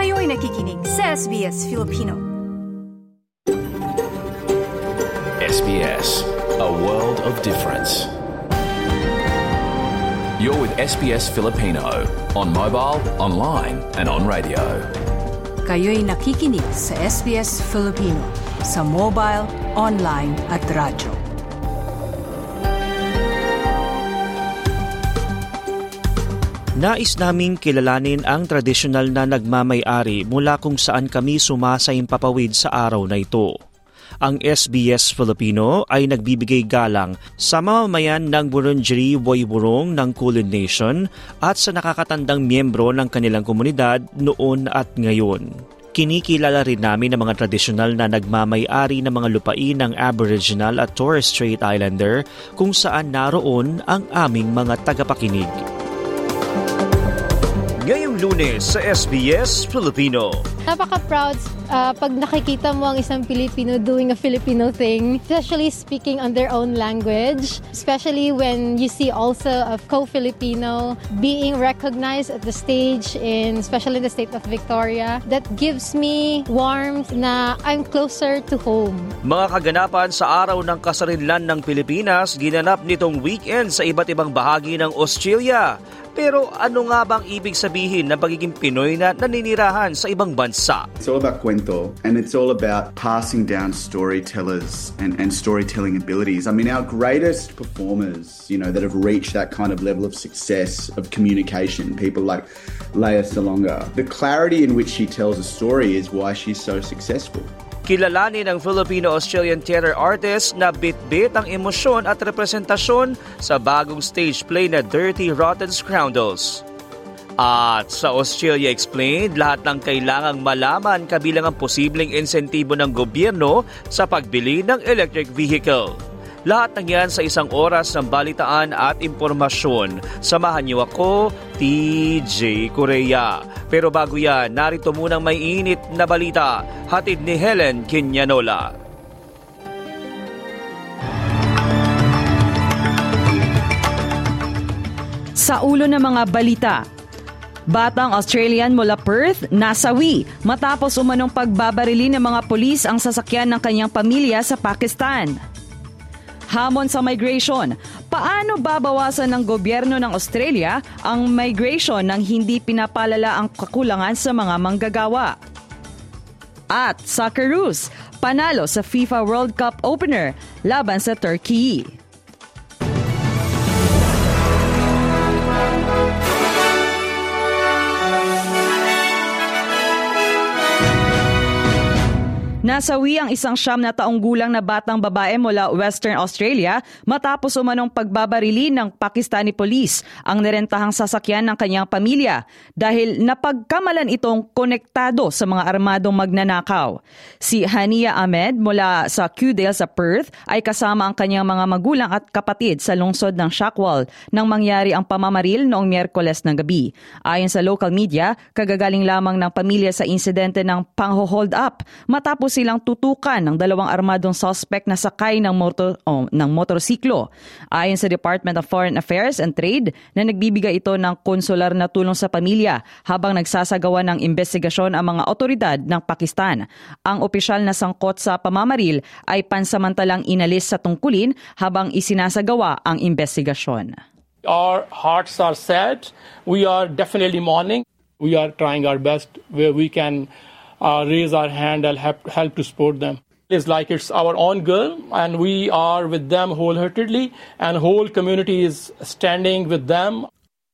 Kayo'y nakikinig sa SBS Filipino. SBS, a world of difference. You're with SBS Filipino on mobile, online and on radio. Kayo'y nakikinig sa SBS Filipino sa mobile, online at radyo. Nais naming kilalanin ang tradisyonal na nagmamay-ari mula kung saan kami sumasaimpapawid sa araw na ito. Ang SBS Filipino ay nagbibigay galang sa mamamayan ng Wurundjeri Woiwurrung ng Kulin Nation at sa nakakatandang miyembro ng kanilang komunidad noon at ngayon. Kinikilala rin namin ang mga tradisyonal na nagmamay-ari ng mga lupain ng Aboriginal at Torres Strait Islander kung saan naroon ang aming mga tagapakinig. Ngayong Lunes sa SBS Filipino. Napaka-proud pag nakikita mo ang isang Pilipino doing a Filipino thing, especially speaking on their own language, especially when you see also a co-Filipino being recognized at the stage, especially in the state of Victoria. That gives me warmth na I'm closer to home. Mga kaganapan sa Araw ng Kasarinlan ng Pilipinas ginanap nitong weekend sa iba't ibang bahagi ng Australia. Pero ano nga bang ibig sabihin ng pagiging Pinoy na naninirahan sa ibang bansa? It's all about kwento, and it's all about passing down storytellers and storytelling abilities. I mean, our greatest performers, that have reached that kind of level of success of communication, people like Lea Salonga, the clarity in which she tells a story is why she's so successful. Kilalanin ng Filipino-Australian theater artist na bit-bit ang emosyon at representasyon sa bagong stage play na Dirty Rotten Scoundrels. At sa Australia Explained, lahat ng kailangang malaman kabilang ang posibleng insentibo ng gobyerno sa pagbili ng electric vehicle. Lahat ng yan sa isang oras ng balitaan at impormasyon. Samahan niyo ako, TJ Korea. Pero bago yan, narito munang may init na balita. Hatid ni Helen Quinanola. Sa ulo ng mga balita, batang Australian mula Perth nasawi matapos umanong pagbabarili ng mga pulis ang sasakyan ng kanyang pamilya sa Pakistan. Hamon sa migration, paano babawasan ng gobyerno ng Australia ang migration nang hindi pinapalala ang kakulangan sa mga manggagawa? At Socceroos, panalo sa FIFA World Cup opener laban sa Turkey. Nasawi ang isang 9 na taong gulang na batang babae mula Western Australia matapos umanong pagbabarili ng Pakistani police ang nirentahang sasakyan ng kanyang pamilya dahil napagkamalan itong konektado sa mga armadong magnanakaw. Si Hania Ahmed mula sa Kewdale sa Perth ay kasama ang kanyang mga magulang at kapatid sa lungsod ng Shackwal nang mangyari ang pamamaril noong Miyerkules ng gabi. Ayon sa local media, kagagaling lamang ng pamilya sa insidente ng pang-hold up matapos silang tutukan ng 2 armadong suspect na sakay ng motorsiklo. Ayon sa Department of Foreign Affairs and Trade na nagbibigay ito ng konsular na tulong sa pamilya habang nagsasagawa ng investigasyon ang mga otoridad ng Pakistan. Ang opisyal na sangkot sa pamamaril ay pansamantalang inalis sa tungkulin habang isinasagawa ang investigasyon. Our hearts are sad. We are definitely mourning. We are trying our best where we can raise our hand and help to support them. It's like it's our own girl, and we are with them wholeheartedly, and whole community is standing with them.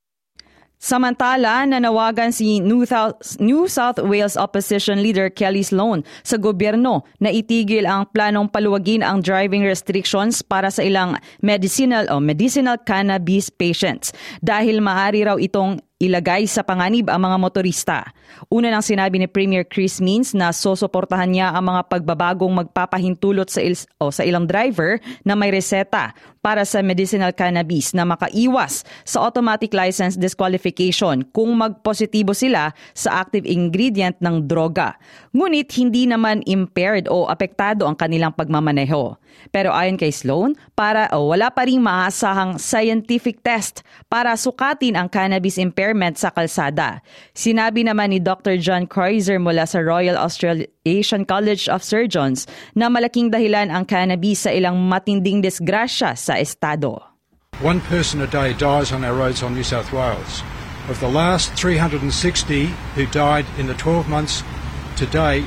Samantala, nanawagan si New South Wales Opposition Leader Kelly Sloan sa gobyerno na itigil ang planong paluwagin ang driving restrictions para sa ilang medicinal cannabis patients dahil maaari raw itong ilagay sa panganib ang mga motorista. Una nang sinabi ni Premier Chris Minns na susuportahan niya ang mga pagbabagong magpapahintulot sa ilang driver na may reseta para sa medicinal cannabis na makaiwas sa automatic license disqualification kung magpositibo sila sa active ingredient ng droga. Ngunit hindi naman impaired o apektado ang kanilang pagmamaneho. Pero ayon kay Sloan, wala pa ring maasahang scientific test para sukatin ang cannabis impaired impairment sa kalsada. Sinabi naman ni Dr. John Kreuzer mula sa Royal Australasian College of Surgeons na malaking dahilan ang cannabis sa ilang matinding disgrasya sa estado. 1 person a day dies on our roads on New South Wales. Of the last 360 who died in the 12 months to date,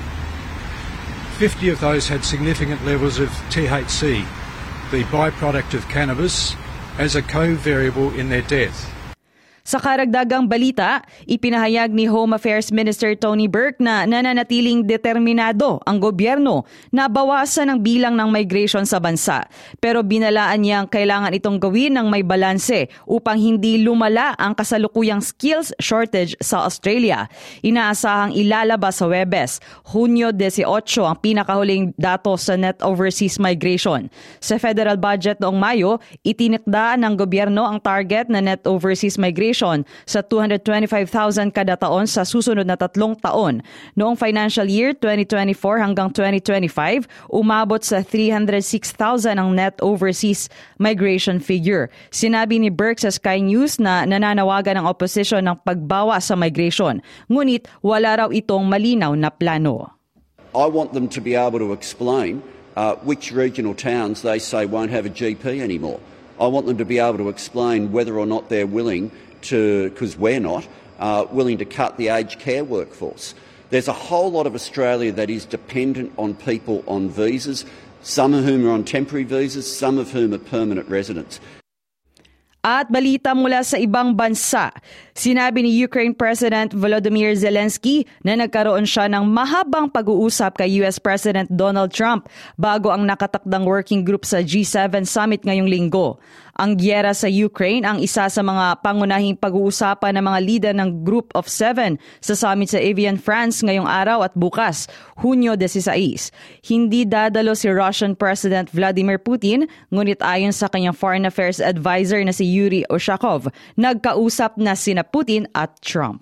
50 of those had significant levels of THC, the byproduct of cannabis, as a co-variable in their death. Sa karagdagang balita, ipinahayag ni Home Affairs Minister Tony Burke na nananatiling determinado ang gobyerno na bawasan ang bilang ng migration sa bansa. Pero binalaan niyang kailangan itong gawin ng may balanse upang hindi lumala ang kasalukuyang skills shortage sa Australia. Inaasahang ilalabas sa Huwebes, Hunyo 18 ang pinakahuling datos sa net overseas migration. Sa federal budget noong Mayo, itinikda ng gobyerno ang target na net overseas migration sa 225,000 kada taon sa susunod na 3 taon. Noong financial year 2024 hanggang 2025, umabot sa 306,000 ang net overseas migration figure. Sinabi ni Burke sa Sky News na nananawagan ang opposition ng pagbawas sa migration. Ngunit wala raw itong malinaw na plano. I want them to be able to explain which regional towns they say won't have a GP anymore. I want them to be able to explain whether or not they're willing to, because we're not, willing to cut the aged care workforce. There's a whole lot of Australia that is dependent on people on visas, some of whom are on temporary visas, some of whom are permanent residents. At balita mula sa ibang bansa, sinabi ni Ukraine President Volodymyr Zelensky na nagkaroon siya ng mahabang pag-uusap kay US President Donald Trump bago ang nakatakdang working group sa G7 summit ngayong linggo. Ang giyera sa Ukraine ang isa sa mga pangunahing pag-uusapan ng mga leader ng Group of 7 sa summit sa Evian, France ngayong araw at bukas, Hunyo 16. Hindi dadalo si Russian President Vladimir Putin, ngunit ayon sa kanyang foreign affairs advisor na si Yuri Ushakov, nagkausap na sina Putin at Trump.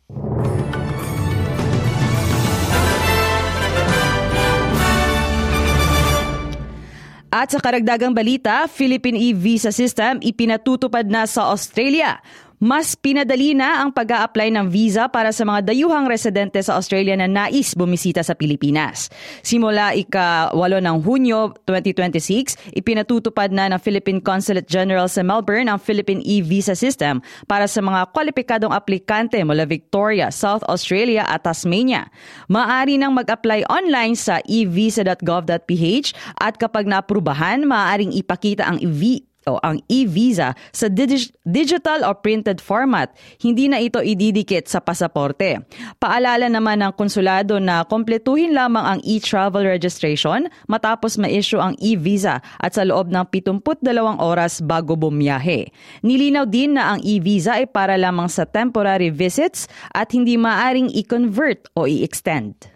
At sa karagdagang balita, Philippine e-visa system ipinatutupad na sa Australia. Mas pinadali na ang pag-a-apply ng visa para sa mga dayuhang residente sa Australia na nais bumisita sa Pilipinas. Simula ika-8 ng Hunyo 2026, ipinatutupad na ng Philippine Consulate General sa Melbourne ang Philippine e-visa system para sa mga kwalipikadong aplikante mula Victoria, South Australia at Tasmania. Maaari nang mag-apply online sa evisa.gov.ph at kapag naaprubahan, maaaring ipakita ang e-visa sa digital o printed format. Hindi na ito ididikit sa pasaporte. Paalala naman ng konsulado na kompletuhin lamang ang e-travel registration matapos ma-issue ang e-visa at sa loob ng 72 oras bago bumiyahe. Nilinaw din na ang e-visa ay para lamang sa temporary visits at hindi maaring i-convert o i-extend.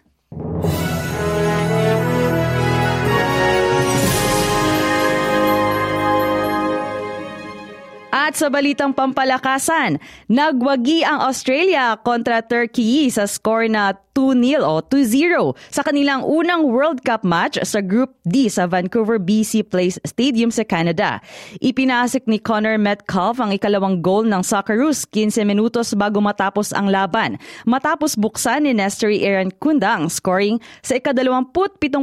At sa balitang pampalakasan, nagwagi ang Australia kontra Turkey sa score na 2-0 o 2-0 sa kanilang unang World Cup match sa Group D sa Vancouver BC Place Stadium sa Canada. Ipinasik ni Connor Metcalf ang ikalawang goal ng Socceroos 15 minutos bago matapos ang laban. Matapos buksan ni Nestory Aaron Kunda ang scoring sa ika-27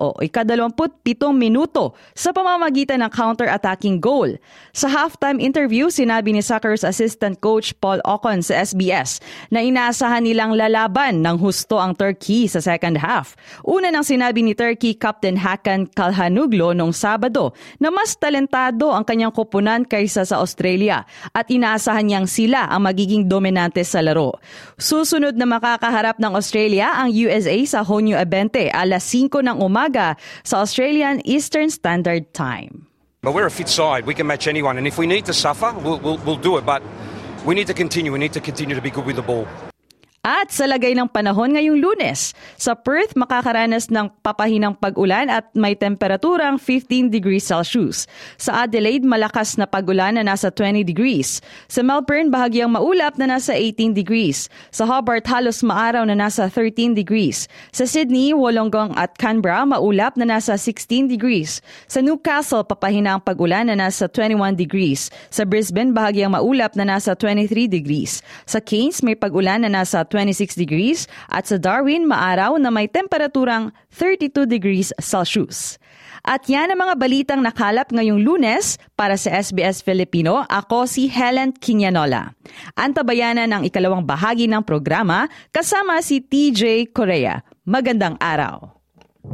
minuto sa pamamagitan ng counter-attacking goal. Sa halftime interview, sinabi ni Socceroos assistant coach Paul Ocon sa SBS na inaasahan nilang lalaban ng husto ang Turkey sa second half. Una nang sinabi ni Turkey Captain Hakan Calhanoglu noong Sabado na mas talentado ang kanyang koponan kaysa sa Australia at inaasahan niyang sila ang magiging dominante sa laro. Susunod na makakaharap ng Australia ang USA sa Hunyo 20, alas 5 ng umaga sa Australian Eastern Standard Time. But we're a fit side. We can match anyone, and if we need to suffer, we'll do it. But we need to continue. We need to continue to be good with the ball. At sa lagay ng panahon ngayong Lunes, sa Perth makakaranas ng papahinang pag-ulan at may temperaturang 15 degrees Celsius. Sa Adelaide, malakas na pag-ulan na nasa 20 degrees. Sa Melbourne, bahagyang maulap na nasa 18 degrees. Sa Hobart, halos maaraw na nasa 13 degrees. Sa Sydney, Wollongong at Canberra, maulap na nasa 16 degrees. Sa Newcastle, papahinang pag-ulan na nasa 21 degrees. Sa Brisbane, bahagyang maulap na nasa 23 degrees. Sa Cairns, may pag-ulan na nasa 26 degrees at sa Darwin, maaraw na may temperaturang 32 degrees Celsius. At yan ang mga balitang nakalap ngayong Lunes para sa SBS Filipino. Ako si Helen Quinianola. Antabayanan ang ikalawang bahagi ng programa kasama si TJ Correa. Magandang araw.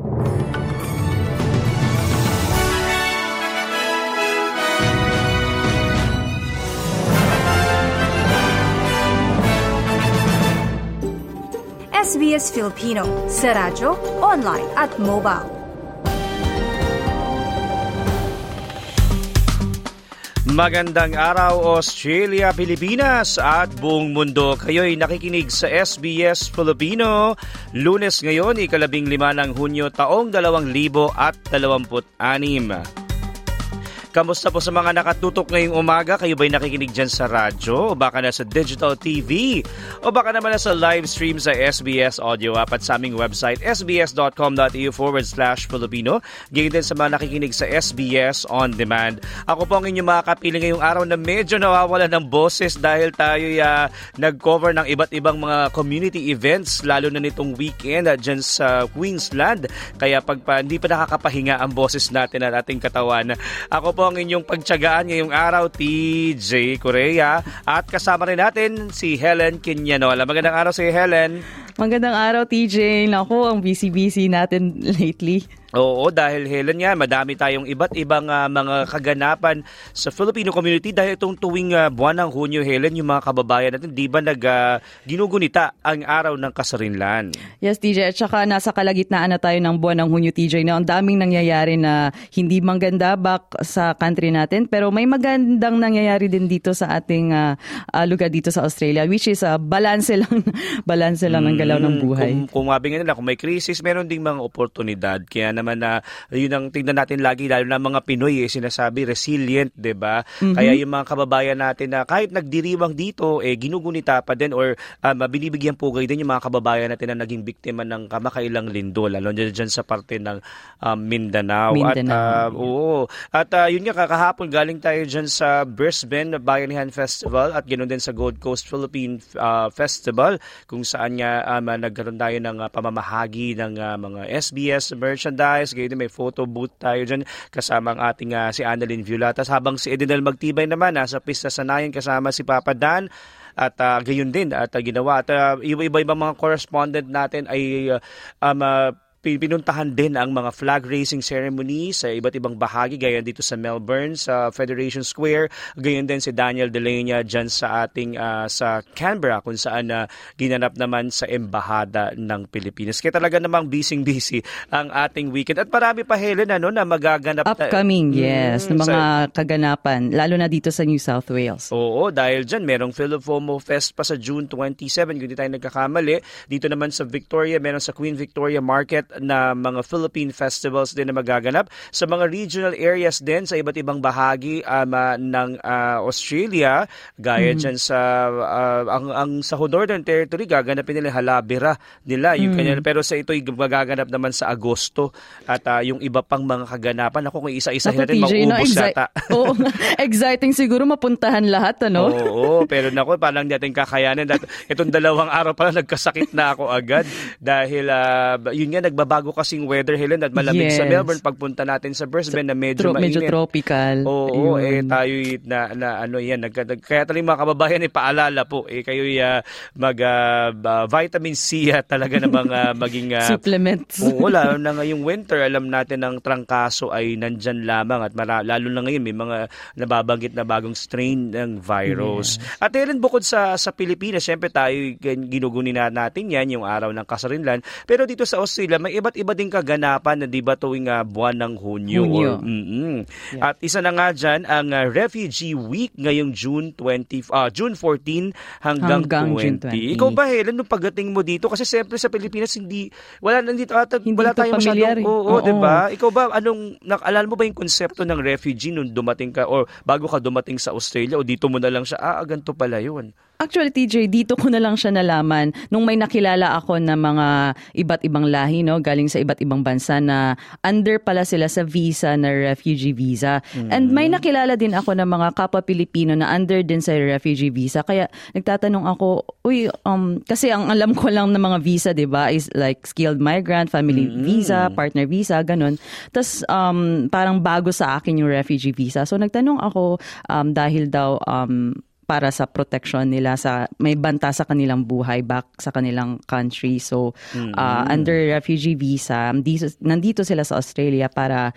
SBS Filipino sa radyo, online at mobile. Magandang araw Australia, Pilipinas at buong mundo. Kayo'y nakikinig sa SBS Filipino. Lunes ngayon, 15 ng Hunyo, taong 2026. Kamusta po sa mga nakatutok ngayong umaga? Kayo ba'y nakikinig dyan sa radyo? O baka nasa digital TV? O baka naman nasa live stream sa SBS Audio App at sa aming website sbs.com.au/Filipino. Ganyan din sa mga nakikinig sa SBS On Demand. Ako po ang inyong mga kapiling ngayong araw na medyo nawawala ng boses dahil tayo'y nag-cover ng iba't ibang mga community events lalo na nitong weekend dyan sa Queensland. Kaya hindi pa nakakapahinga ang boses natin at ating katawan. Ako po ang inyong pagtiyagaan ngayong araw, TJ Correa. At kasama rin natin si Helen Quinianola. Magandang araw si Helen. Magandang araw, TJ. Naku, ang busy-busy natin lately. Oo, dahil Helen nga, madami tayong iba't ibang mga kaganapan sa Filipino community dahil itong tuwing buwan ng Hunyo, Helen, yung mga kababayan natin, di ba ginugunita ang araw ng kasarinlan? Yes, TJ. At saka nasa kalagitnaan na tayo ng buwan ng Hunyo, TJ, na ang daming nangyayari na hindi maganda back sa country natin. Pero may magandang nangyayari din dito sa ating lugar dito sa Australia, which is balance lang ng galaw ng buhay. Kung mabingin nila, kung may krisis, meron ding mga oportunidad. Kaya naman yun ang tingnan natin lagi, lalo na mga Pinoy sinasabi resilient, 'di ba? Mm-hmm. Kaya yung mga kababayan natin na kahit nagdiriwang dito Ginugunita pa din or binibigyan pugay din yung mga kababayan natin na naging biktima ng kamakailang lindol, lalo diyan sa parte ng Mindanao. At yun nga, kakahapon galing tayo diyan sa Brisbane Bayanihan Festival at ganoon din sa Gold Coast Philippine Festival kung saan nga nagkaroon tayo ng pamamahagi ng mga SBS merchandise. Ngayon may photo booth tayo dyan kasama ang ating si Annalyn Violatas, habang si Edinel Magtibay naman nasa pista sanayan kasama si Papa Dan at gayon din at ginawa at iba-ibang mga correspondent natin ay pinuntahan din ang mga flag raising ceremony sa iba't ibang bahagi, gayon dito sa Melbourne, sa Federation Square, gayon din si Daniel Delenya dyan sa ating sa Canberra kung saan ginanap naman sa Embahada ng Pilipinas. Kaya talaga namang busy ang ating weekend at marami pa, Helen, na magaganap. Upcoming, yes, ng mga kaganapan, lalo na dito sa New South Wales. Oo, dahil dyan merong Filifomo Fest pa sa June 27, kung di tayo nagkakamali. Dito naman sa Victoria, meron sa Queen Victoria Market na mga Philippine festivals din na magaganap. Sa mga regional areas din sa iba't ibang bahagi ng Australia, gaya dyan sa sa Northern Territory, gaganapin nila Halabira nila. Yung kanya, pero sa ito'y magaganap naman sa Agosto at yung iba pang mga kaganapan. Ako kung isa-isahin natin, mauubos yata. Oo, exciting siguro mapuntahan lahat, ano? Oo, pero naku, parang natin kakayanin. Itong 2 araw pala nagkasakit na ako agad dahil yun nga, nagbabago kasing weather, Helen, at malamig sa Melbourne. Pagpunta natin sa Brisbane na medyo mainit. Medyo tropical. Oo, tayo kaya tayo mga kababayan, paalala po, kayo vitamin C talaga na mga maging supplements. Oo, lalo na ngayong winter, alam natin ang trangkaso ay nandyan lamang at lalo na ngayon may mga nababanggit na bagong strain ng virus. Yes. At Helen, bukod sa Pilipinas, syempre tayo ginugunin natin yan, yung araw ng kasarinlan. Pero dito sa Australia, may iba't iba ding kaganapan na di ba tuwing buwan ng Hunyo. At isa na nga dyan ang Refugee Week ngayong June 14 hanggang 20. Ikaw ba, Helen, nung pagdating mo dito? Kasi siyempre sa Pilipinas wala tayong masyadong, di ba? Ikaw ba, alala mo ba yung konsepto ng refugee nung dumating ka or bago ka dumating sa Australia o dito mo na lang siya, ganito pala yun? Actually, TJ, dito ko na lang siya nalaman nung may nakilala ako na mga iba't ibang lahi, no, galing sa iba't ibang bansa na under pala sila sa visa na refugee visa. And may nakilala din ako na mga kapwa Pilipino na under din sa refugee visa. Kaya nagtatanong ako, kasi ang alam ko lang ng mga visa, 'di ba, is like skilled migrant, family visa, partner visa, ganun. Tas parang bago sa akin yung refugee visa. So nagtanong ako dahil daw para sa protection nila, sa may banta sa kanilang buhay back sa kanilang country. So under refugee visa, nandito sila sa Australia para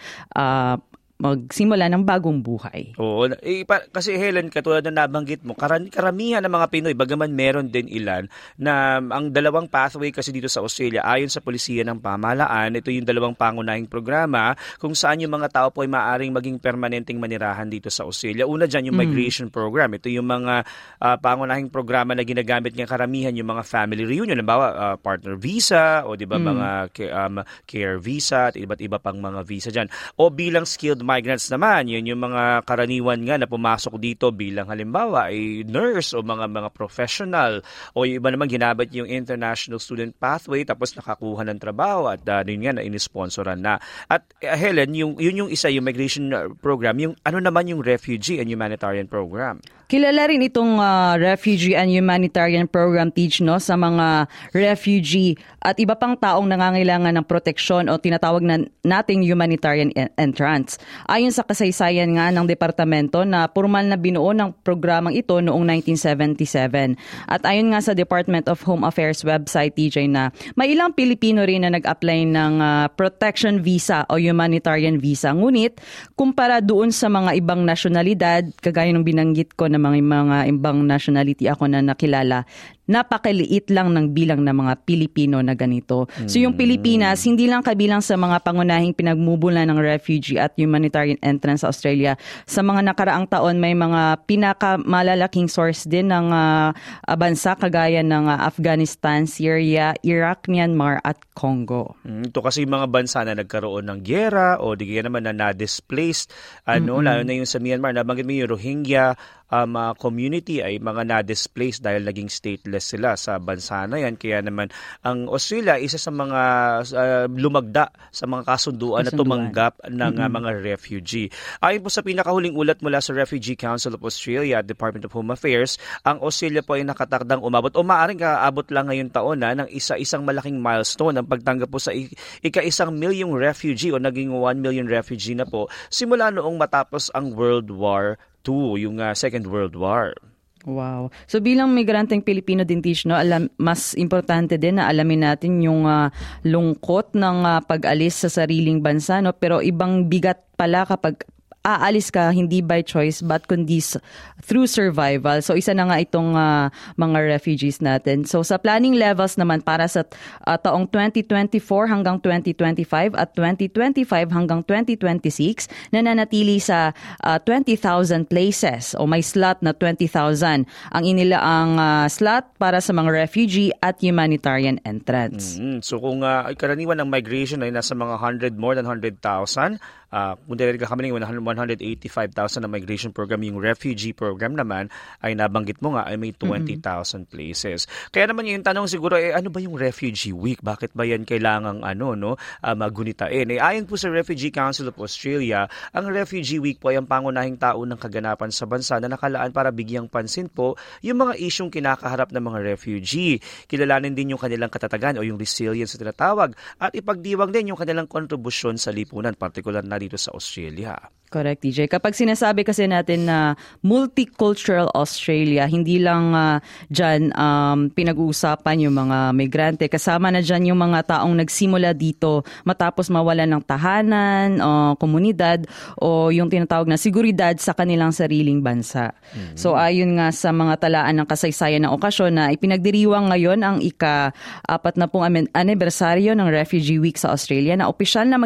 magsimula ng bagong buhay. Oo. Kasi Helen, katulad na nabanggit mo, karamihan ng mga Pinoy, bagaman meron din ilan, na ang dalawang pathway kasi dito sa Australia, ayon sa Polisiya ng Pamahalaan, ito yung dalawang pangunahing programa kung saan yung mga tao po ay maaaring maging permanenteng manirahan dito sa Australia. Una dyan, yung migration program. Ito yung mga pangunahing programa na ginagamit ng karamihan, yung mga family reunion. Halimbawa, partner visa, o di ba mga care visa, at iba't iba pang mga visa dyan. O bilang skilled migrants naman, yun yung mga karaniwan nga na pumasok dito bilang halimbawa ay nurse o mga professional, o yung iba naman ginamit yung international student pathway tapos nakakuha ng trabaho at yun nga na inisponsoran na. At Helen, yun yung isa, yung migration program, yung ano naman yung refugee and humanitarian program? Kilala rin itong refugee and humanitarian program, Teach, no, sa mga refugee at iba pang taong nangangailangan ng proteksyon o tinatawag nating humanitarian entrance. Ayon sa kasaysayan nga ng departamento na formal na binuo ng programang ito noong 1977. At ayon nga sa Department of Home Affairs website, TJ, na may ilang Pilipino rin na nag-apply ng protection visa o humanitarian visa. Ngunit, kumpara doon sa mga ibang nasyonalidad, kagaya ng binanggit ko na mga ibang nationality ako na nakilala, napakaliit lang ng bilang ng mga Pilipino na ganito. So yung Pilipinas, hindi lang kabilang sa mga pangunahing pinagmumulan ng refugee at humanitarian entrance sa Australia. Sa mga nakaraang taon, may mga pinakamalalaking source din ng bansa kagaya ng Afghanistan, Syria, Iraq, Myanmar at Congo. Ito kasi mga bansa na nagkaroon ng gyera o di kaya naman na na-displaced, lalo na yung sa Myanmar, nabanggit mo yung Rohingya community ay mga na-displaced dahil naging stateless sila sa bansa na yan. Kaya naman ang Australia, isa sa mga lumagda sa mga kasunduan na tumanggap ng mga refugee. Ayon po sa pinakahuling ulat mula sa Refugee Council of Australia at Department of Home Affairs, ang Australia po ay nakatakdang umabot o maaaring kaabot lang ngayong taon ng isa-isang malaking milestone ang pagtanggap po sa ika-1 milyong refugee o naging 1 million refugee na po simula noong matapos ang World War II, yung Second World War. Wow. So bilang migranteng Pilipino din, Tish, no, mas importante din na alamin natin yung lungkot ng pag-alis sa sariling bansa, no, pero ibang bigat pala kapag aalis ka hindi by choice but kundi through survival. So isa na nga itong mga refugees natin. So sa planning levels naman para sa taong 2024 hanggang 2025 at 2025 hanggang 2026, nananatili sa 20,000 places o may slot na 20,000 ang inilaang slot para sa mga refugee at humanitarian entrance. So kung karaniwan ng migration ay nasa mga more than 100,000, kung dahil kami ng 185,000 na migration program, yung refugee program naman ay nabanggit mo nga ay may 20,000 places. Kaya naman yung tanong siguro, ano ba yung Refugee Week? Bakit ba yan kailangang magunitain? Ayon po sa Refugee Council of Australia, ang Refugee Week po ay ang pangunahing taon ng kaganapan sa bansa na nakalaan para bigyang pansin po yung mga isyong kinakaharap ng mga refugee. Kilalanin din yung kanilang katatagan o yung resilience na tinatawag at ipagdiwang din yung kanilang kontribusyon sa lipunan, partikular na dito sa Australia. Correct, DJ. Kapag sinasabi kasi natin na multicultural Australia, hindi lang dyan pinag-uusapan yung mga migrante. Kasama na dyan yung mga taong nagsimula dito matapos mawalan ng tahanan, komunidad, o yung tinatawag na seguridad sa kanilang sariling bansa. So ayon nga sa mga talaan ng kasaysayan ng okasyon na ipinagdiriwang ngayon ang ika-40 anibersaryo ng Refugee Week sa Australia na opisyal na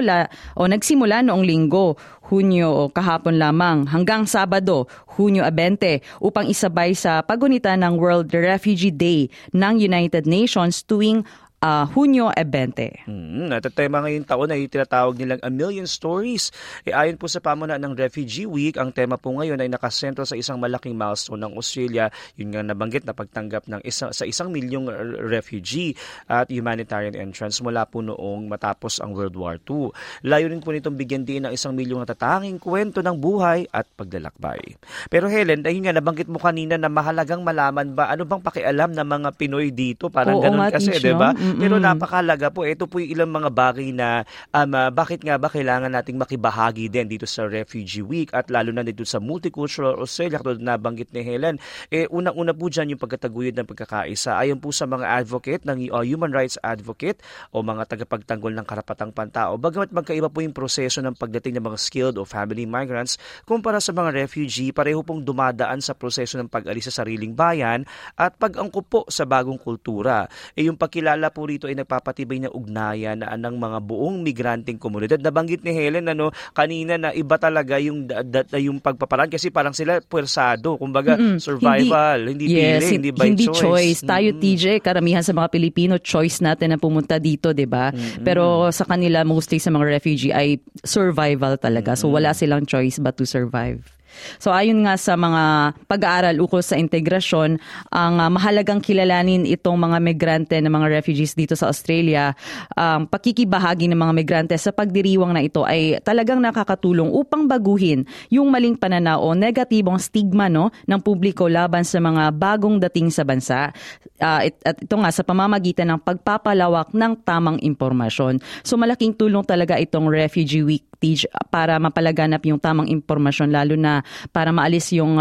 nagsimula noong Linggo, Hunyo kahapon lamang hanggang Sabado, Hunyo 20, upang isabay sa pagunita ng World Refugee Day ng United Nations tuwing Hunyo 20. At ang tema ngayong taon ay tinatawag nilang A Million Stories. Ayon po sa pamunaan ng Refugee Week, ang tema po ngayon ay nakasentro sa isang malaking milestone ng Australia. Yun nga nabanggit na pagtanggap ng sa 1 milyong refugee at humanitarian entrance mula po noong matapos ang World War II. Layunin po nitong bigyan din ng 1 milyong natatanging kwento ng buhay at paglalakbay. Pero Helen, ayun nga, nabanggit mo kanina na mahalagang malaman ba ano bang pakialam ng mga Pinoy dito? Parang ganun kasi, di ba? Pero napakalaga po. Ito po yung ilang mga bagay na bakit nga ba kailangan nating makibahagi din dito sa Refugee Week at lalo na dito sa multicultural Australia, katulad na banggit ni Helen. Unang-una po dyan yung pagkataguyod ng pagkakaisa. Ayon po sa mga advocate, ng human rights advocate o mga tagapagtanggol ng karapatang pantao, bagamat magkaiba po yung proseso ng pagdating ng mga skilled o family migrants kumpara sa mga refugee, pareho pong dumadaan sa proseso ng pag-alis sa sariling bayan at pag-angkop po sa bagong kultura. Yung pagkilala po rito ay nagpapatibay ng ugnayan ng mga buong migranteng komunidad. Nabanggit ni Helen kanina na iba talaga yung pagpaparaan kasi parang sila puwersado, kumbaga survival, hindi pili, hindi by choice. Tayo TJ, karamihan sa mga Pilipino, choice natin na pumunta dito, 'di ba? Pero sa kanila, mostly sa mga refugee ay survival talaga. So wala silang choice but to survive. So ayon nga sa mga pag-aaral ukol sa integrasyon, ang mahalagang kilalanin itong mga migrante na mga refugees dito sa Australia, pakikibahagi ng mga migrante sa pagdiriwang na ito ay talagang nakakatulong upang baguhin yung maling pananaw o negatibong stigma ng publiko laban sa mga bagong dating sa bansa. At ito nga sa pamamagitan ng pagpapalawak ng tamang impormasyon. So malaking tulong talaga itong Refugee Week para mapalaganap yung tamang impormasyon, lalo na para maalis yung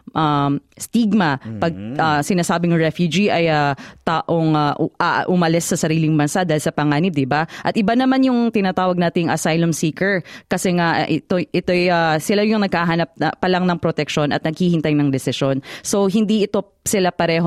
stigma pag sinasabing refugee ay taong umalis sa sariling bansa dahil sa panganib, di ba? At iba naman yung tinatawag nating asylum seeker kasi nga sila yung naghahanap pa lang ng proteksyon at naghihintay ng desisyon. So hindi sila pareho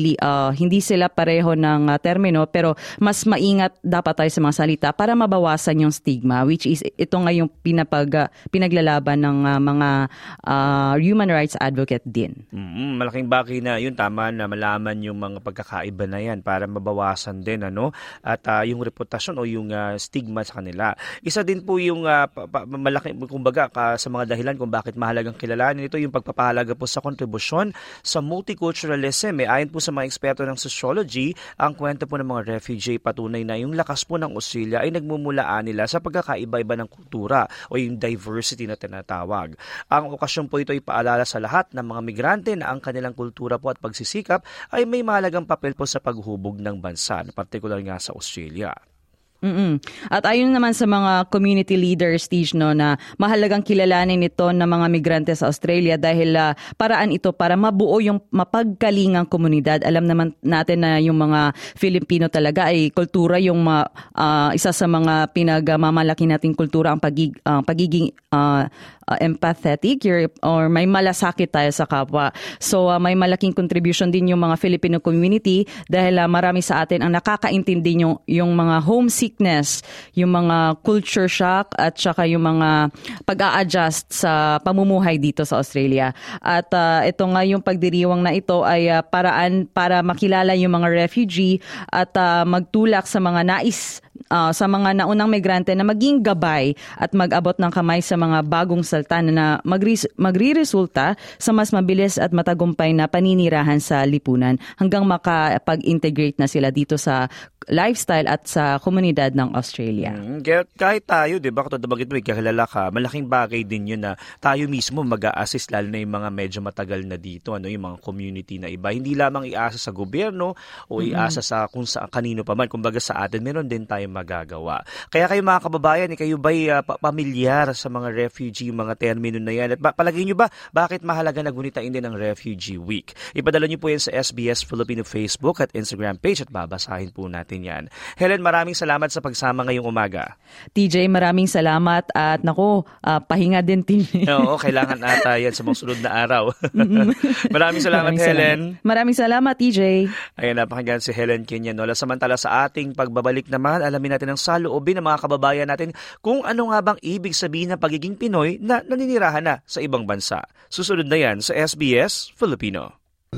ng termino, pero mas maingat dapat tayo sa mga salita para mabawasan yung stigma, which is ito nga yung pinaglalaban ng mga human rights advocate din. Malaking bagay na yun, tama na malaman yung mga pagkakaiba na yan para mabawasan din at yung reputasyon o yung stigma sa kanila. Isa din po yung malaki, kumbaga sa mga dahilan kung bakit mahalagang kilalanin ito, yung pagpapahalaga po sa kontribusyon sa multiculturalism. Ayon po sa mga eksperto ng sociology, ang kwento po ng mga refugee patunay na yung lakas po ng Australia ay nagmumulaan nila sa pagkakaiba-iba ng kultura o yung diversity na tinatawag. Ang okasyon po ito ay paalala sa lahat ng mga migrante na ang kanilang kultura po at pagsisikap ay may mahalagang papel po sa paghubog ng bansa, partikular nga sa Australia. At ayon naman sa mga community leaders, na mahalagang kilalanin ito ng mga migrante sa Australia dahil paraan ito para mabuo yung mapagkalingang komunidad. Alam naman natin na yung mga Filipino talaga ay kultura, yung isa sa mga pinagmamalaki nating kultura ang pagiging empathetic or may malasakit tayo sa kapwa. So may malaking contribution din yung mga Filipino community dahil marami sa atin ang nakakaintindi yung mga homesickness, yung mga culture shock at saka yung mga pag-a-adjust sa pamumuhay dito sa Australia. At ito nga yung pagdiriwang na ito ay paraan para makilala yung mga refugee at magtulak sa mga sa mga naunang migrante na maging gabay at mag-abot ng kamay sa mga bagong salta na magriresulta sa mas mabilis at matagumpay na paninirahan sa lipunan hanggang makapag-integrate na sila dito sa lifestyle at sa komunidad ng Australia. Kahit tayo, di ba, kung bagay mo, kakilala ka, malaking bagay din yun na tayo mismo mag-a-assist, lalo na yung mga medyo matagal na dito, yung mga community na iba. Hindi lamang iasa sa gobyerno o iasa sa kung sa kanino pa man. Kumbaga sa atin, meron din tayong magagawa. Kaya kayo mga kababayan, kayo ba'y pamilyar sa mga refugee, mga termino na yan? At palagay nyo ba, bakit mahalaga na gunitain din ang Refugee Week? Ipadala nyo po yan sa SBS Filipino Facebook at Instagram page at babasahin po natin yan. Helen, maraming salamat sa pagsama ngayong umaga. TJ, maraming salamat at pahinga din, TJ. Oo, kailangan ata yan sa mga sunod na araw. Maraming salamat, Helen. Maraming salamat, TJ. Ayan, napakinggan si Helen Quinianola. Samantala sa ating pagbabalik naman, alamin natin ang saloobin ng mga kababayan natin kung ano nga bang ibig sabihin ng pagiging Pinoy na naninirahan na sa ibang bansa. Susunod na yan sa SBS Filipino.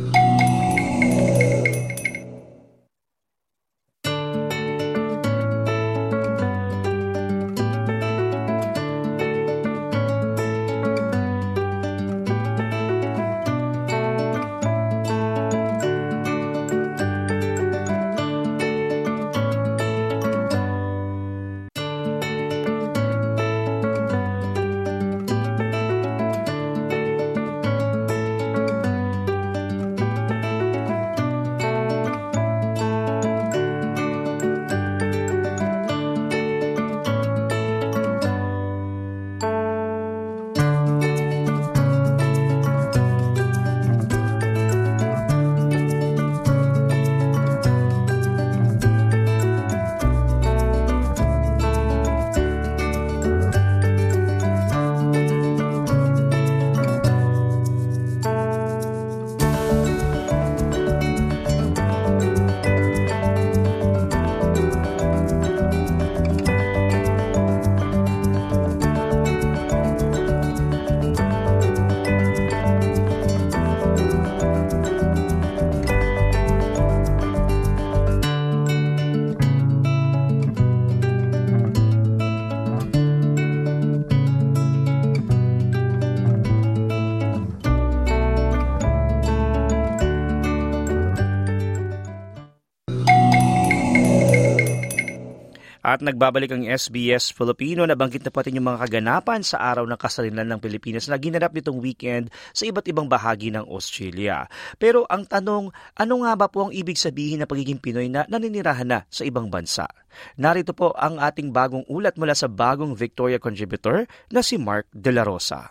At nagbabalik ang SBS Filipino. Nabanggit na pati yung mga kaganapan sa araw ng kasarinlan ng Pilipinas na ginanap nitong weekend sa iba't ibang bahagi ng Australia. Pero ang tanong, ano nga ba po ang ibig sabihin ng pagiging Pinoy na naninirahan na sa ibang bansa? Narito po ang ating bagong ulat mula sa bagong Victoria contributor na si Mark De La Rosa.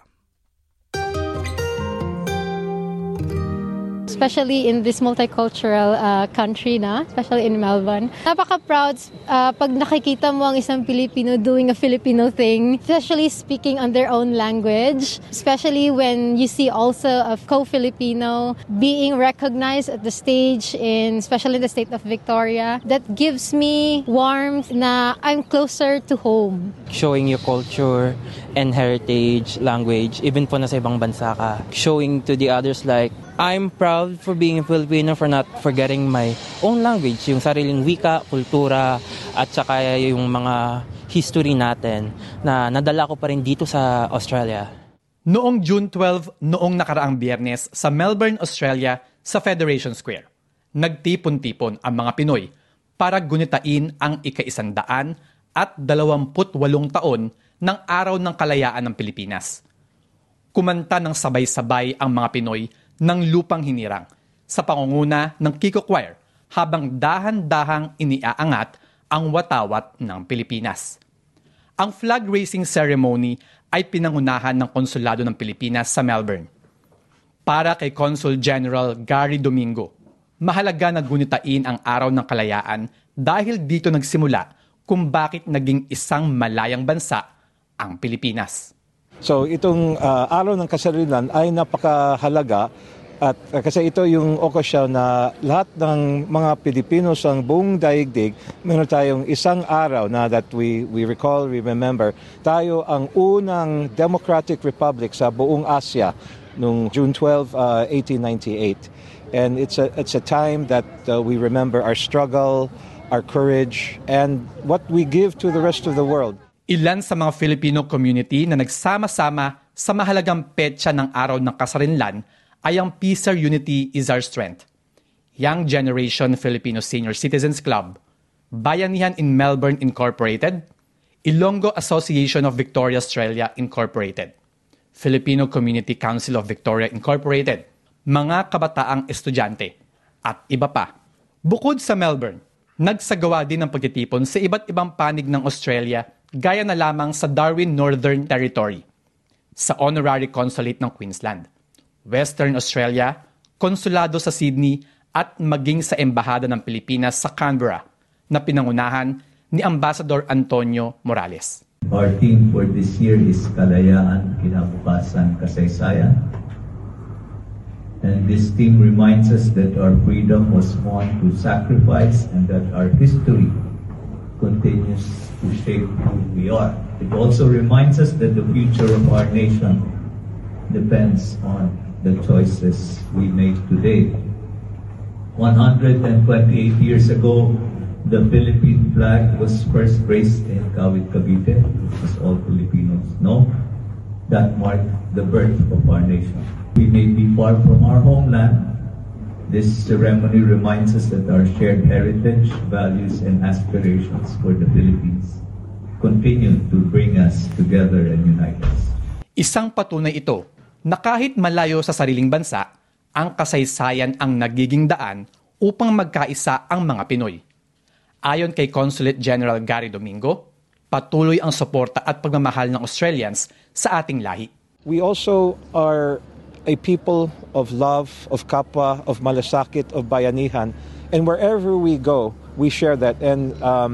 Especially in this multicultural country especially in Melbourne. Napaka-proud pag nakikita mo ang isang Pilipino doing a Filipino thing, especially speaking on their own language, especially when you see also a co-Filipino being recognized at the stage, especially in the state of Victoria. That gives me warmth na I'm closer to home. Showing your culture and heritage, language, even po nasa ibang bansa ka. Showing to the others like, I'm proud for being a Filipino, for not forgetting my own language, yung sariling wika, kultura, at saka yung mga history natin na nadala ko pa rin dito sa Australia. Noong June 12, noong nakaraang Biyernes sa Melbourne, Australia, sa Federation Square, nagtipon-tipon ang mga Pinoy para gunitain ang ika-100 at 28 taon ng Araw ng Kalayaan ng Pilipinas. Kumanta ng sabay-sabay ang mga Pinoy ng Lupang Hinirang sa pangunguna ng Kiko Choir habang dahan-dahang iniaangat ang watawat ng Pilipinas. Ang flag raising ceremony ay pinangunahan ng Konsulado ng Pilipinas sa Melbourne. Para kay Consul General Gary Domingo, mahalaga na gunitain ang Araw ng Kalayaan dahil dito nagsimula kung bakit naging isang malayang bansa ang Pilipinas. So itong Araw ng Kasarinlan ay napakahalaga at kasi ito yung okasyon na lahat ng mga Pilipino sa buong daigdig, meron tayong isang araw na that we recall, we remember. Tayo ang unang Democratic Republic sa buong Asia noong June 12, 1898. And it's a time that we remember our struggle, our courage, and what we give to the rest of the world. Ilan sa mga Filipino community na nagsama-sama sa mahalagang petsa ng Araw ng Kasarinlan ay ang Peace or Unity is Our Strength, Young Generation Filipino Senior Citizens Club, Bayanihan in Melbourne Incorporated, Ilonggo Association of Victoria Australia Incorporated, Filipino Community Council of Victoria Incorporated, mga kabataang estudyante, at iba pa. Bukod sa Melbourne, nagsagawa din ng pagtitipon sa iba't ibang panig ng Australia gaya na lamang sa Darwin Northern Territory, sa Honorary Consulate ng Queensland, Western Australia, Konsulado sa Sydney at maging sa Embahada ng Pilipinas sa Canberra na pinangunahan ni Ambassador Antonio Morales. Our theme for this year is Kalayaan, Kinabukasan, Kasaysayan. And this theme reminds us that our freedom was won through sacrifice and that our history continues to shape who we are. It also reminds us that the future of our nation depends on the choices we make today. 128 years ago, the Philippine flag was first raised in Kawit, Cavite, as all Filipinos know. That marked the birth of our nation. We may be far from our homeland. This ceremony reminds us that our shared heritage, values, and aspirations for the Philippines continue to bring us together and unite us. Isang patunay ito na kahit malayo sa sariling bansa, ang kasaysayan ang nagiging daan upang magkaisa ang mga Pinoy. Ayon kay Consulate General Gary Domingo, patuloy ang suporta at pagmamahal ng Australians sa ating lahi. We also are a people of love, of kapwa, of malasakit, of bayanihan, and wherever we go, we share that. And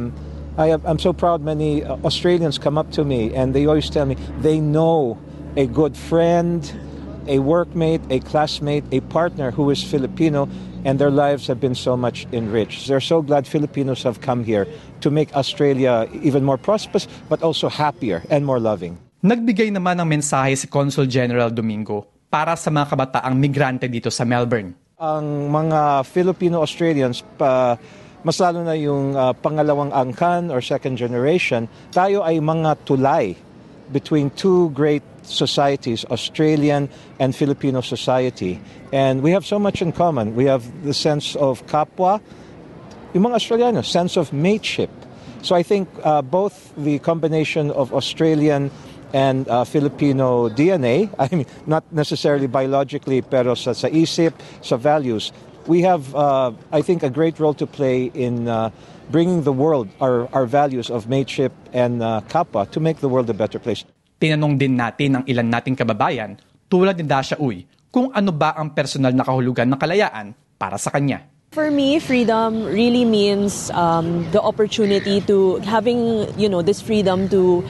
I'm so proud many Australians come up to me and they always tell me they know a good friend, a workmate, a classmate, a partner who is Filipino, and their lives have been so much enriched. They're so glad Filipinos have come here to make Australia even more prosperous, but also happier and more loving. Nagbigay naman ng mensahe si Consul General Domingo para sa mga kabataang migrante dito sa Melbourne. Ang mga Filipino-Australians, mas lalo na yung pangalawang angkan or second generation, tayo ay mga tulay between two great societies, Australian and Filipino society. And we have so much in common. We have the sense of kapwa, yung mga Australiano, sense of mateship. So I think both the combination of Australian and Filipino DNA, I mean, not necessarily biologically, pero sa isip, sa values, we have, I think, a great role to play in bringing the world, our values of mateship and kapwa, to make the world a better place. Tinanong din natin ang ilan nating kababayan, tulad ni Dasha Uy, kung ano ba ang personal na kahulugan ng kalayaan para sa kanya. For me, freedom really means the opportunity to having, this freedom to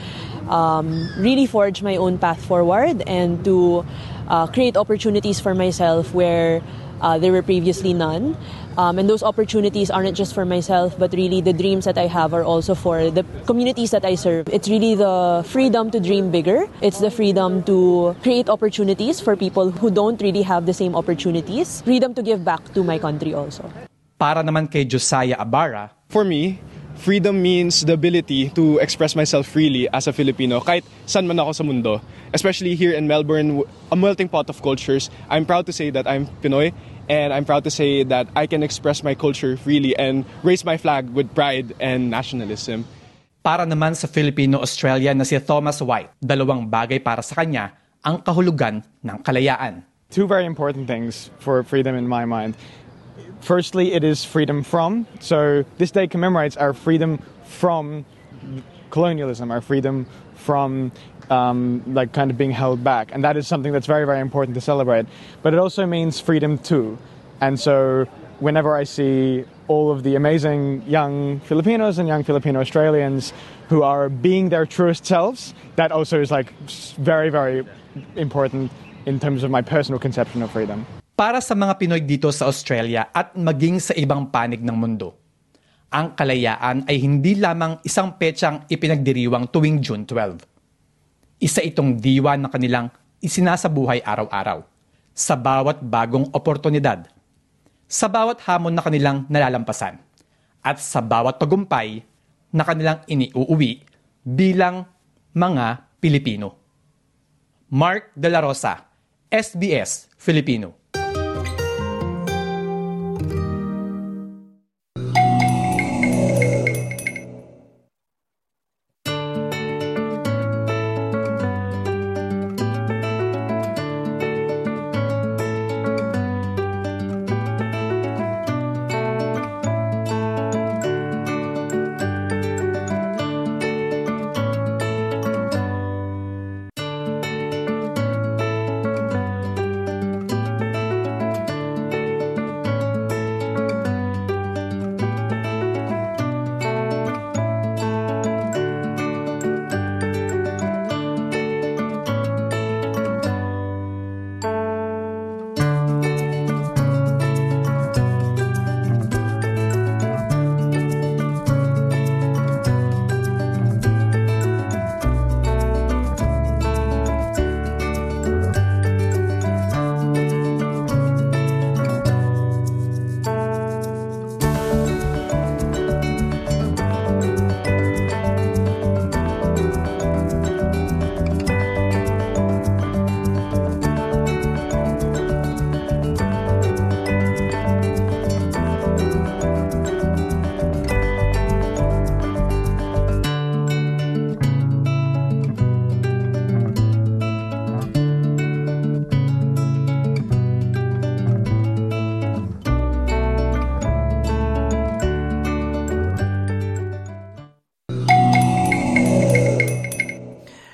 really forge my own path forward and to create opportunities for myself where there were previously none. And those opportunities aren't just for myself, but really the dreams that I have are also for the communities that I serve. It's really the freedom to dream bigger. It's the freedom to create opportunities for people who don't really have the same opportunities. Freedom to give back to my country also. Para naman kay Josiah Abara, for me, freedom means the ability to express myself freely as a Filipino kahit saan man ako sa mundo. Especially here in Melbourne, a melting pot of cultures. I'm proud to say that I'm Pinoy. And I'm proud to say that I can express my culture freely and raise my flag with pride and nationalism. Para naman sa Filipino-Australian na si Thomas White, dalawang bagay para sa kanya ang kahulugan ng kalayaan. Two very important things for freedom in my mind. Firstly, it is freedom from. So this day commemorates our freedom from colonialism, our freedom from kind of being held back. And that is something that's very, very important to celebrate. But it also means freedom too. And so whenever I see all of the amazing young Filipinos and young Filipino Australians who are being their truest selves, that also is very, very important in terms of my personal conception of freedom. Para sa mga Pinoy dito sa Australia at maging sa ibang panig ng mundo, ang kalayaan ay hindi lamang isang petsang ipinagdiriwang tuwing June 12. Isa itong diwa na kanilang isinasabuhay araw-araw, sa bawat bagong oportunidad, sa bawat hamon na kanilang nalalampasan, at sa bawat tagumpay na kanilang iniuuwi bilang mga Pilipino. Mark De La Rosa, SBS Filipino.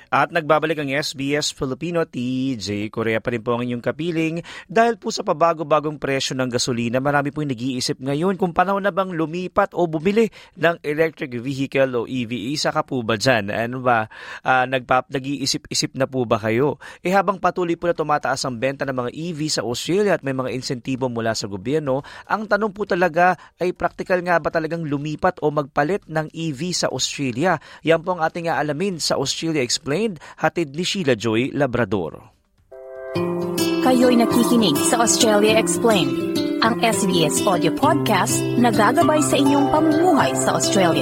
At nagbabalik ang SBS Filipino, TJ Korea pa rin po ang inyong kapiling. Dahil po sa pabago-bagong presyo ng gasolina, marami po yung nag-iisip ngayon kung panahon na bang lumipat o bumili ng electric vehicle o EV. Isa ka po ba dyan? Ano ba? Nag-iisip-isip na po ba kayo? Habang patuloy po na tumataas ang benta ng mga EV sa Australia at may mga insentibo mula sa gobyerno, ang tanong po talaga ay practical nga ba talagang lumipat o magpalit ng EV sa Australia? Yan po ang ating aalamin sa Australia Explained, hatid ni Sheila Joy Labrador. Kayo'y nakikinig sa Australia Explained, ang SBS audio podcast na gagabay sa inyong pamumuhay sa Australia.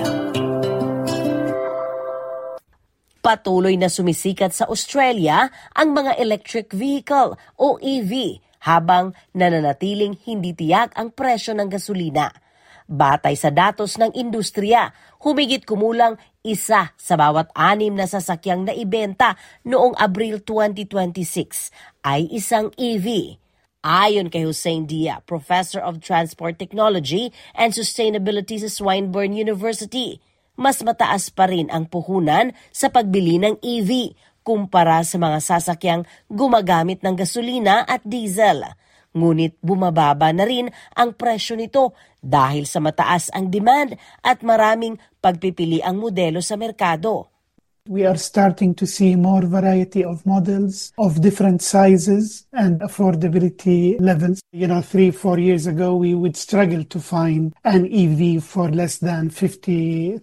Patuloy na sumisikat sa Australia ang mga electric vehicle o EV habang nananatiling hindi tiyak ang presyo ng gasolina. Batay sa datos ng industriya, humigit kumulang 1 sa bawat 6 na sasakyang naibenta noong Abril 2026 ay isang EV. Ayon kay Hussein Dia, Professor of Transport Technology and Sustainability sa Swinburne University, mas mataas pa rin ang puhunan sa pagbili ng EV kumpara sa mga sasakyang gumagamit ng gasolina at diesel. Ngunit bumababa na rin ang presyo nito dahil sa mataas ang demand at maraming pagpipili ang modelo sa merkado. We are starting to see more variety of models of different sizes and affordability levels. 3-4 years ago, we would struggle to find an EV for less than $50,000.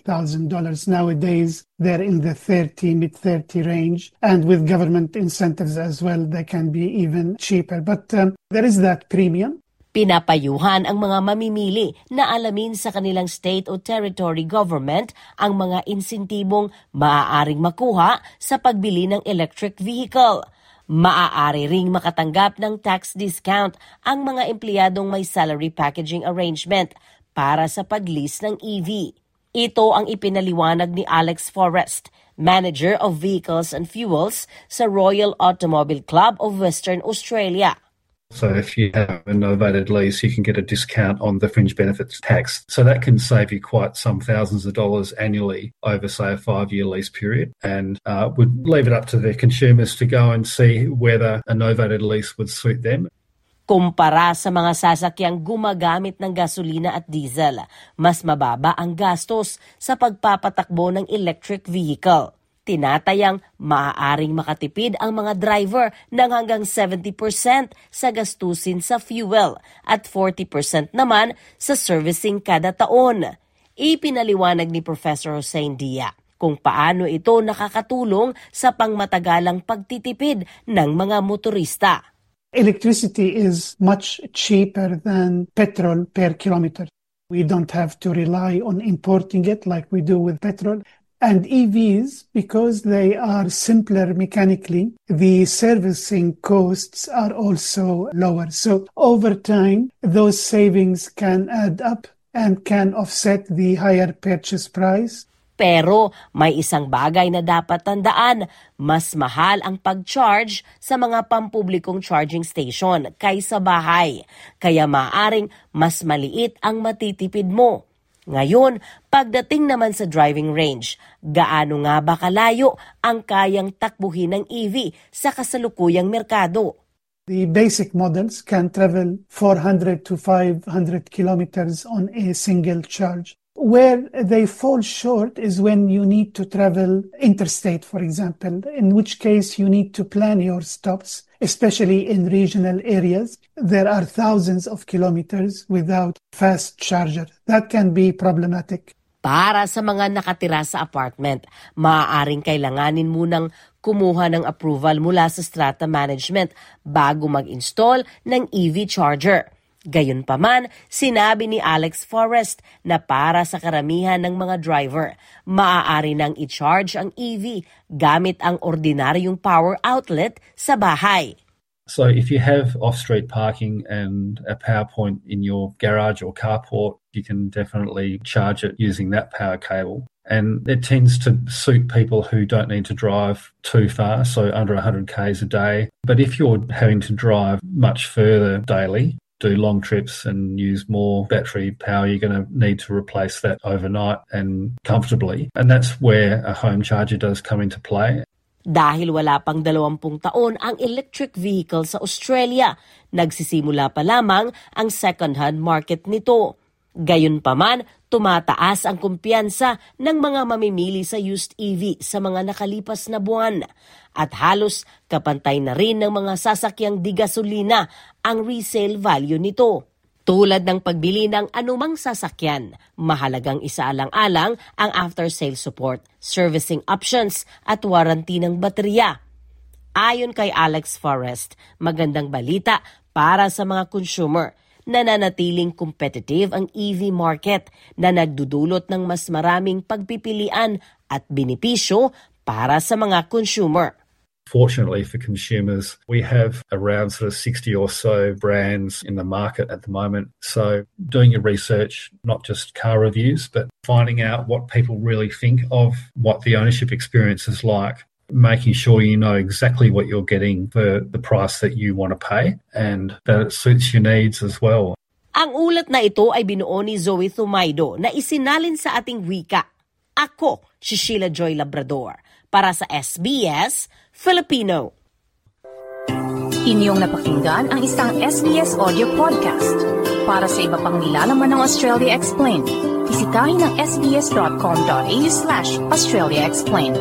Nowadays, they're in the mid-30 range. And with government incentives as well, they can be even cheaper. But there is that premium. Pinapayuhan ang mga mamimili na alamin sa kanilang state o territory government ang mga insentibong maaaring makuha sa pagbili ng electric vehicle. Maaari ring makatanggap ng tax discount ang mga empleyadong may salary packaging arrangement para sa pag-lease ng EV. Ito ang ipinaliwanag ni Alex Forrest, Manager of Vehicles and Fuels sa Royal Automobile Club of Western Australia. So if you have a novated lease, you can get a discount on the fringe benefits tax. So that can save you quite some thousands of dollars annually over, say, a 5-year lease period, and would leave it up to the consumers to go and see whether a novated lease would suit them. Kumpara sa mga sasakyang gumagamit ng gasolina at diesel, mas mababa ang gastos sa pagpapatakbo ng electric vehicle. Tinatayang maaaring makatipid ang mga driver ng hanggang 70% sa gastusin sa fuel at 40% naman sa servicing kada taon. Ipinaliwanag ni Professor Hussein Dia kung paano ito nakakatulong sa pangmatagalang pagtitipid ng mga motorista. Electricity is much cheaper than petrol per kilometer. We don't have to rely on importing it like we do with petrol. And EVs, because they are simpler mechanically, the servicing costs are also lower. So over time, those savings can add up and can offset the higher purchase price. Pero may isang bagay na dapat tandaan, mas mahal ang pag-charge sa mga pampublikong charging station kaysa bahay. Kaya maaring mas maliit ang matitipid mo. Ngayon, pagdating naman sa driving range, gaano nga ba kalayo ang kayang takbuhin ng EV sa kasalukuyang merkado? The basic models can travel 400 to 500 kilometers on a single charge. Where they fall short is when you need to travel interstate, for example, in which case you need to plan your stops, especially in regional areas. There are thousands of kilometers without fast charger. That can be problematic. Para sa mga nakatira sa apartment, maaaring kailanganin munang kumuha ng approval mula sa strata management bago mag-install ng EV charger. Gayunpaman, sinabi ni Alex Forrest na para sa karamihan ng mga driver, maaari nang i-charge ang EV gamit ang ordinaryong power outlet sa bahay. So if you have off-street parking and a power point in your garage or carport, you can definitely charge it using that power cable. And it tends to suit people who don't need to drive too far, so under 100 k's a day. But if you're having to drive much further daily, do long trips and use more battery power, you're going to need to replace that overnight and comfortably. And that's where a home charger does come into play. Dahil wala pang 20 taon ang electric vehicle sa Australia, nagsisimula pa lamang ang second-hand market nito. Gayunpaman, tumataas ang kumpiyansa ng mga mamimili sa used EV sa mga nakalipas na buwan. At halos kapantay na rin ng mga sasakyang di-gasolina ang resale value nito. Tulad ng pagbili ng anumang sasakyan, mahalagang isaalang-alang ang after-sale support, servicing options at warranty ng baterya. Ayon kay Alex Forrest, magandang balita para sa mga consumer. Nananatiling competitive ang EV market na nagdudulot ng mas maraming pagpipilian at benepisyo para sa mga consumer. Fortunately for consumers, we have around sort of 60 or so brands in the market at the moment. So doing your research, not just car reviews, but finding out what people really think of what the ownership experience is like, making sure you know exactly what you're getting for the price that you want to pay and that it suits your needs as well. Ang ulat na ito ay binuo ni Zoe Thumaido na isinalin sa ating wika. Ako, si Sheila Joy Labrador, para sa SBS Filipino. Inyong napakinggan ang isang SBS audio podcast. Para sa iba pang nilalaman ng Australia Explained, bisitahin ang sbs.com.au/Australia Explained.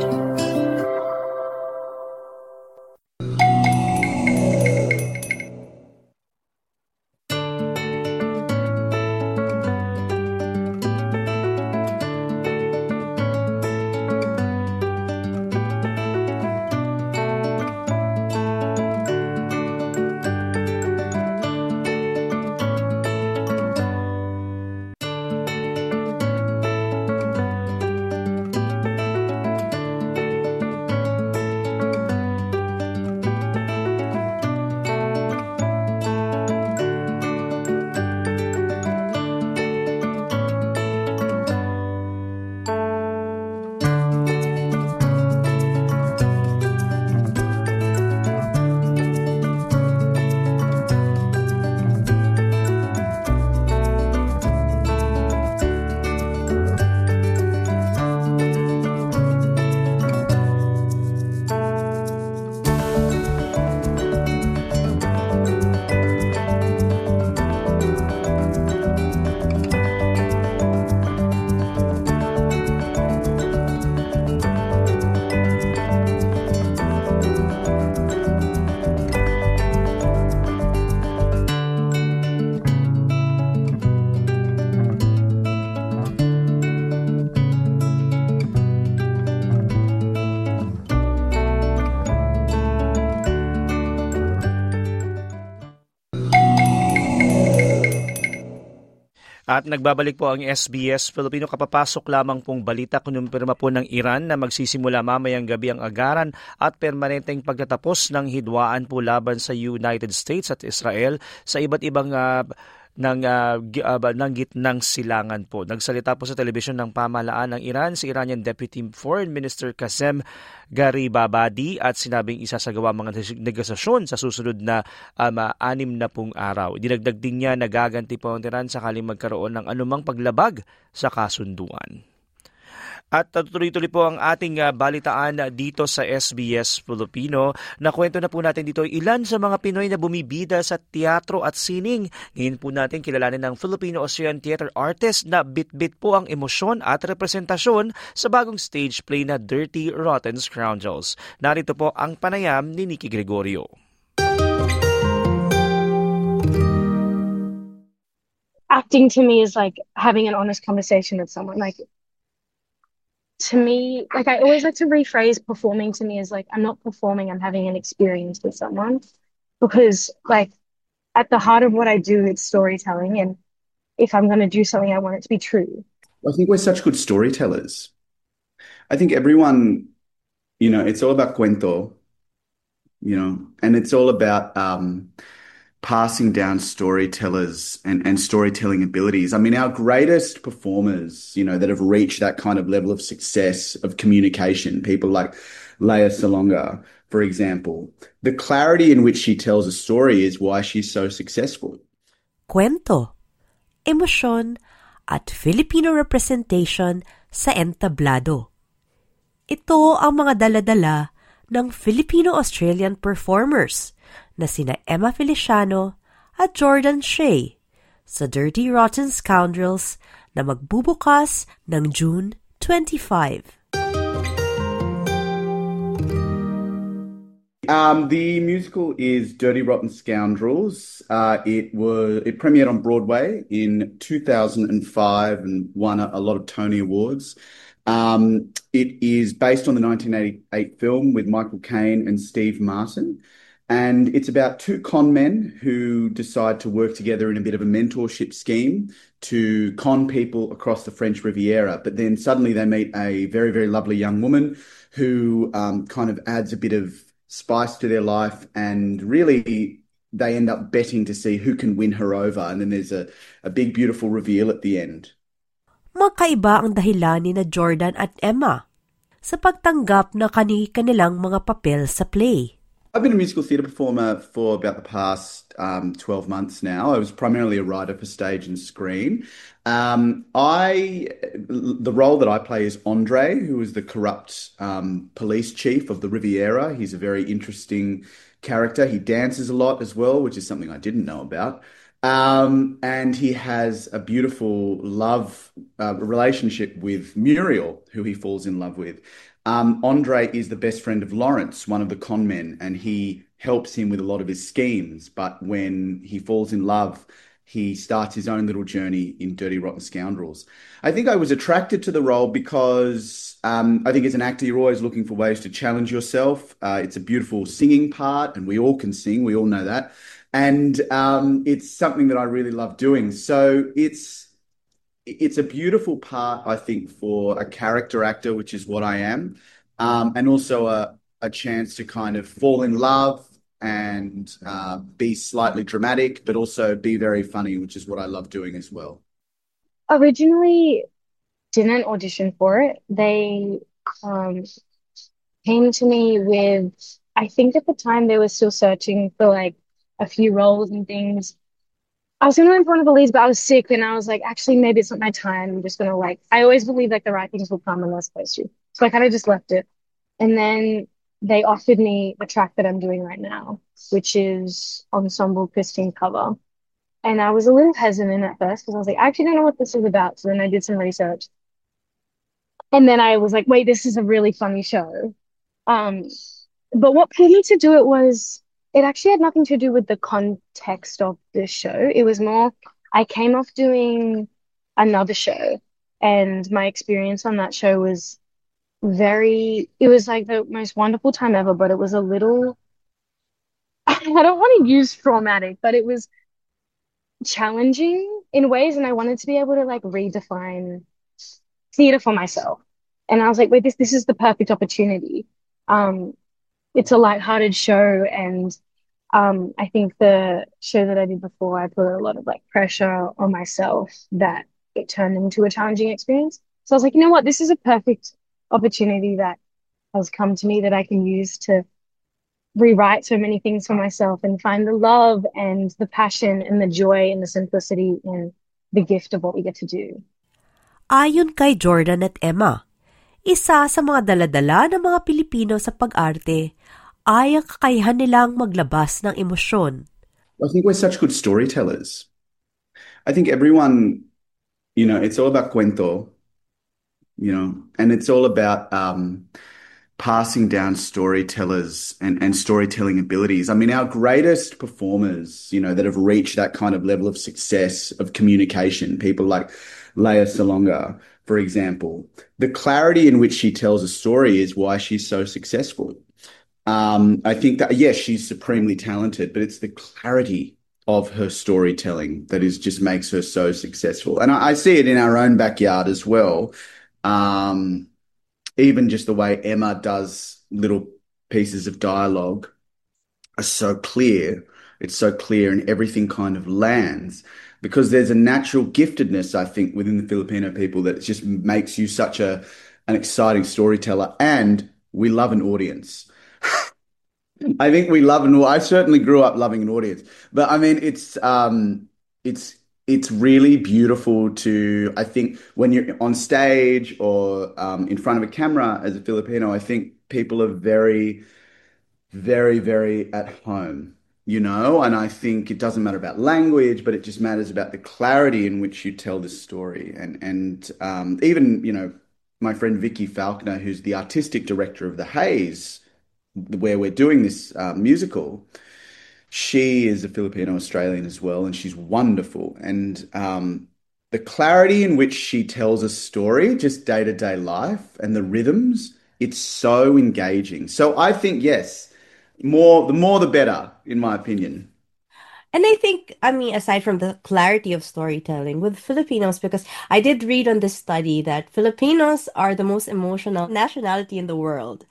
At nagbabalik po ang SBS Filipino. Kapapasok lamang pong balita, kinumpirma po ng Iran na magsisimula mamayang gabi ang agaran at permanenteng pagtatapos ng hidwaan po laban sa United States at Israel sa iba't ibang ng gitnang silangan po. Nagsalita po sa telebisyon ng pamahalaan ng Iran si Iranian Deputy Foreign Minister Qasem Gharibabadi at sinabing isasagawa mga negosyasyon sa susunod na 6 na pong araw. Dinagdag din niya na gaganti po ang Iran sakaling magkaroon ng anumang paglabag sa kasunduan. At tuloy-tuloy po ang ating balitaan dito sa SBS Filipino. Nakwento na po natin dito ilan sa mga Pinoy na bumibida sa teatro at sining. Ngayon po natin kilalanin ng Filipino-Australian theater artist na bit-bit po ang emosyon at representasyon sa bagong stage play na Dirty Rotten Scoundrels. Narito po ang panayam ni Nikki Gregorio. Acting to me is like having an honest conversation with someone. Like, to me, like I always like to rephrase performing to me as like I'm not performing, I'm having an experience with someone, because like at the heart of what I do, it's storytelling, and if I'm going to do something, I want it to be true. I think we're such good storytellers. I think everyone, it's all about cuento, and it's all about passing down storytellers and storytelling abilities. I mean, our greatest performers, that have reached that kind of level of success of communication, people like Lea Salonga, for example, the clarity in which she tells a story is why she's so successful. Kwento, emosyon, at Filipino representation sa entablado. Ito ang mga dala-dala ng Filipino-Australian performers na sina Emma Feliciano at Jordan Shea sa Dirty Rotten Scoundrels na magbubukas ng June 25. The musical is Dirty Rotten Scoundrels. It premiered on Broadway in 2005 and won a lot of Tony Awards. It is based on the 1988 film with Michael Caine and Steve Martin. And it's about two con men who decide to work together in a bit of a mentorship scheme to con people across the French Riviera. But then suddenly they meet a very, very lovely young woman who kind of adds a bit of spice to their life, and really they end up betting to see who can win her over. And then there's a big, beautiful reveal at the end. Magkaiba ang dahilan ni na Jordan at Emma sa pagtanggap na kanilang mga papel sa play. I've been a musical theatre performer for about the past 12 months now. I was primarily a writer for stage and screen. The role that I play is Andre, who is the corrupt police chief of the Riviera. He's a very interesting character. He dances a lot as well, which is something I didn't know about. And he has a beautiful love relationship with Muriel, who he falls in love with. Andre is the best friend of Lawrence, one of the con men, and he helps him with a lot of his schemes. But when he falls in love, he starts his own little journey in Dirty Rotten Scoundrels. I think I was attracted to the role because I think as an actor, you're always looking for ways to challenge yourself. It's a beautiful singing part, and we all can sing. We all know that. And it's something that I really love doing. So it's a beautiful part, I think, for a character actor, which is what I am, and also a chance to kind of fall in love and be slightly dramatic, but also be very funny, which is what I love doing as well. Originally, didn't audition for it. They came to me with, I think at the time they were still searching for like a few roles and things. I was going to win for one of the leads, but I was sick, and I was like, actually, maybe it's not my time. I'm just going to I always believe like the right things will come when they're supposed to. So I kind of just left it. And then they offered me the track that I'm doing right now, which is Ensemble Christine Cover. And I was a little hesitant at first because I was like, I actually don't know what this is about. So then I did some research. And then I was like, wait, this is a really funny show. But what pulled me to do it was, it actually had nothing to do with the context of the show. It was more, I came off doing another show, and my experience on that show was it was like the most wonderful time ever, but it was a little, I don't want to use traumatic, but it was challenging in ways, and I wanted to be able to redefine theatre for myself. And I was like, wait, this is the perfect opportunity. It's a lighthearted show, and I think the show that I did before, I put a lot of pressure on myself that it turned into a challenging experience. So I was like, you know what, this is a perfect opportunity that has come to me that I can use to rewrite so many things for myself and find the love and the passion and the joy and the simplicity and the gift of what we get to do. Ayon kay Jordan at Emma, isa sa mga daladala ng mga Pilipino sa pag-arte ay ang kakayahan nilang maglabas ng emosyon. I think we're such good storytellers. I think everyone, it's all about cuento, and it's all about passing down storytellers and storytelling abilities. I mean, our greatest performers, that have reached that kind of level of success of communication, people like Lea Salonga, for example, the clarity in which she tells a story is why she's so successful. I think that, yes, she's supremely talented, but it's the clarity of her storytelling that just makes her so successful. And I see it in our own backyard as well. Even just the way Emma does little pieces of dialogue are so clear. It's so clear, and everything kind of lands because there's a natural giftedness, I think, within the Filipino people that just makes you such an exciting storyteller. And we love an audience. I think we love I certainly grew up loving an audience, but I mean, it's it's really beautiful to, I think, when you're on stage or in front of a camera as a Filipino, I think people are very, very, very at home, and I think it doesn't matter about language, but it just matters about the clarity in which you tell the story. And even, my friend Vicky Falconer, who's the artistic director of The Haze, where we're doing this musical, she is a Filipino Australian as well, and she's wonderful. And the clarity in which she tells a story, just day-to-day life, and the rhythms, it's so engaging. So I think, yes, the more the better, in my opinion. And I think, aside from the clarity of storytelling with Filipinos, because I did read on this study that Filipinos are the most emotional nationality in the world.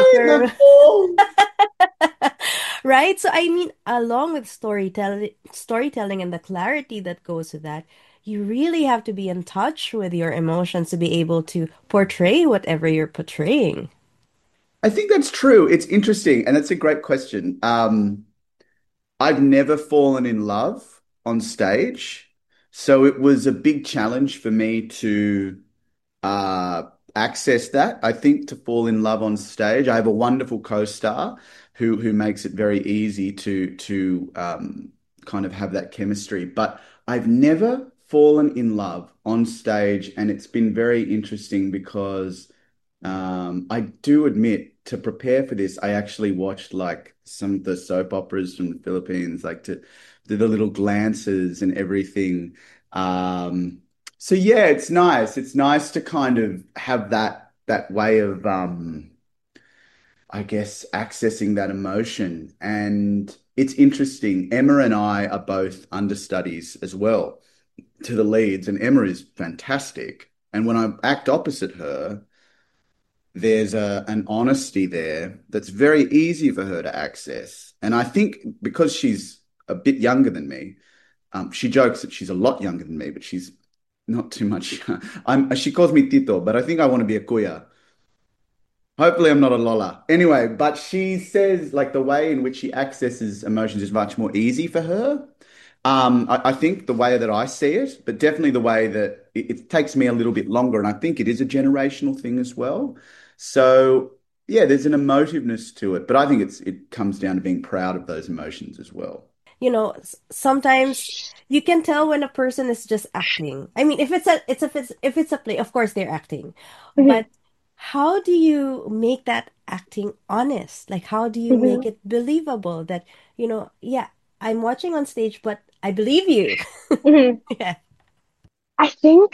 Right? So, along with storytelling and the clarity that goes with that, you really have to be in touch with your emotions to be able to portray whatever you're portraying. I think that's true. It's interesting, and it's a great question. I've never fallen in love on stage, so it was a big challenge for me to access that. I think to fall in love on stage. I have a wonderful co-star who makes it very easy to kind of have that chemistry. But I've never fallen in love on stage, and it's been very interesting because I do admit, to prepare for this, I actually watched like some of the soap operas from the Philippines, like to do the little glances and everything. So yeah, it's nice. It's nice to kind of have that way of, I guess, accessing that emotion. And it's interesting. Emma and I are both understudies as well to the leads, and Emma is fantastic. And when I act opposite her, there's an honesty there that's very easy for her to access. And I think because she's a bit younger than me, she jokes that she's a lot younger than me, but she's not too much. She calls me Tito, but I think I want to be a kuya. Hopefully I'm not a Lola. Anyway, but she says like the way in which she accesses emotions is much more easy for her. I think the way that I see it, but definitely the way that it takes me a little bit longer. And I think it is a generational thing as well. So yeah, there's an emotiveness to it, but I think it comes down to being proud of those emotions as well. Sometimes you can tell when a person is just acting. If it's a play, of course they're acting. Mm-hmm. But how do you make that acting honest? Like, how do you make it believable that, yeah, I'm watching on stage, but I believe you. Mm-hmm. Yeah. I think,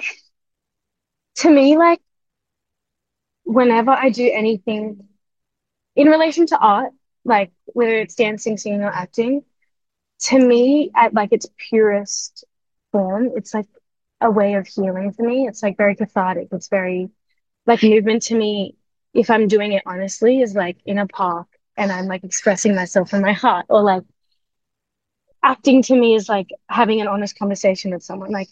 to me, like, whenever I do anything in relation to art, like whether it's dancing, singing, or acting, to me, at like its purest form, it's like a way of healing for me. It's like very cathartic. It's very like movement to me. If I'm doing it honestly, is like in a park and I'm like expressing myself from my heart, or like acting to me is like having an honest conversation with someone. Like,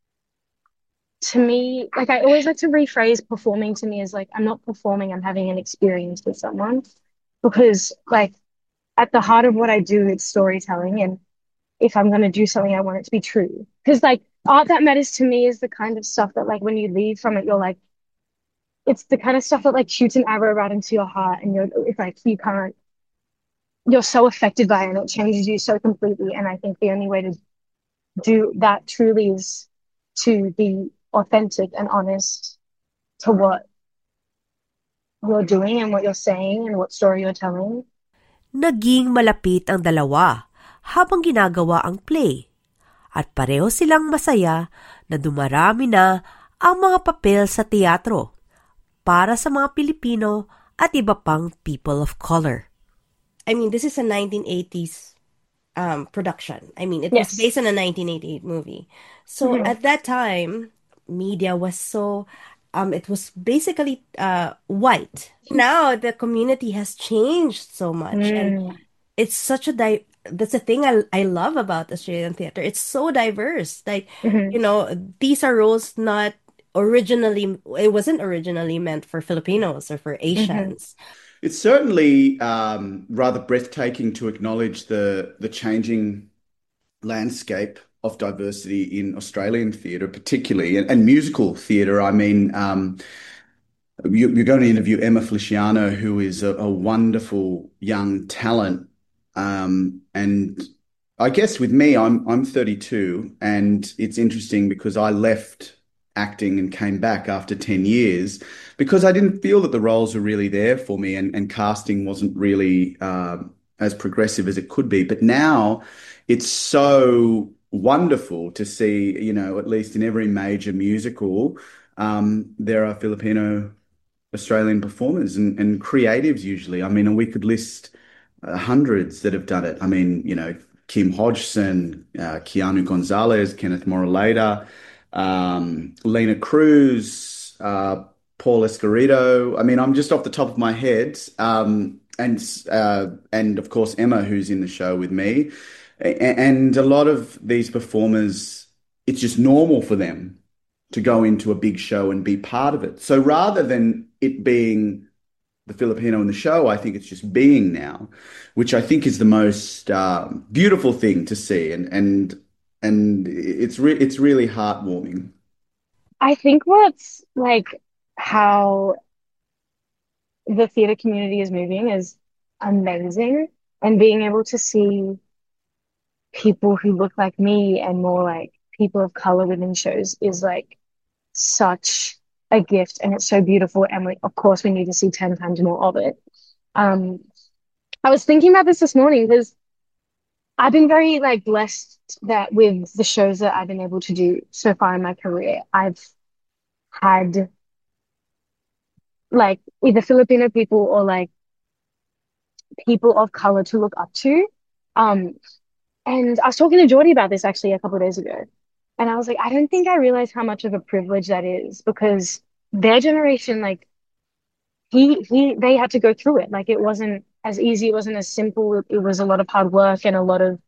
to me, like I always like to rephrase performing to me as like I'm not performing, I'm having an experience with someone, because like at the heart of what I do, it's storytelling. And if I'm going to do something, I want it to be true. Because like art that matters to me is the kind of stuff that like when you leave from it, you're like, it's the kind of stuff that like shoots an arrow right into your heart, and it's like you're so affected by it and it changes you so completely. And I think the only way to do that truly is to be authentic and honest to what you're doing and what you're saying and what story you're telling. Naging malapit ang dalawa habang ginagawa ang play. At pareho silang masaya na dumarami na ang mga papel sa teatro para sa mga Pilipino at iba pang people of color. This is a 1980s production. It was based on a 1988 movie. So at that time, media was so, it was basically white. Now the community has changed so much. And it's such that's the thing I love about Australian theater. It's so diverse. Like, these are roles not originally, it wasn't originally meant for Filipinos or for Asians. It's certainly rather breathtaking to acknowledge the changing landscape of diversity in Australian theatre, particularly, and musical theatre. I mean, you're going to interview Emma Feliciano, who is a wonderful young talent. And I guess with me, I'm 32, and it's interesting because I left acting and came back after 10 years because I didn't feel that the roles were really there for me, and casting wasn't really as progressive as it could be. But now it's so wonderful to see, you know, at least in every major musical, there are Filipino Australian performers and creatives usually. I mean, we could list hundreds that have done it. I mean, you know, Kim Hodgson, Keanu Gonzalez, Kenneth Moraleda, Lena Cruz, Paul Escarito. I mean, I'm just off the top of my head. And of course, Emma, who's in the show with me. And a lot of these performers, it's just normal for them to go into a big show and be part of it. So rather than it being the Filipino in the show, I think it's just being now, which I think is the most beautiful thing to see, and it's really heartwarming. I think what's like how the theatre community is moving is amazing, and being able to see people who look like me and more like people of color within shows is like such a gift, and it's so beautiful, and of course we need to see 10 times more of it. I was thinking about this morning because I've been very like blessed that with the shows that I've been able to do so far in my career, I've had like either Filipino people or like people of color to look up to. And I was talking to Geordie about this actually a couple of days ago. And I was like, I don't think I realized how much of a privilege that is, because their generation, like they had to go through it. Like it wasn't as easy, it wasn't as simple. It was a lot of hard work and a lot of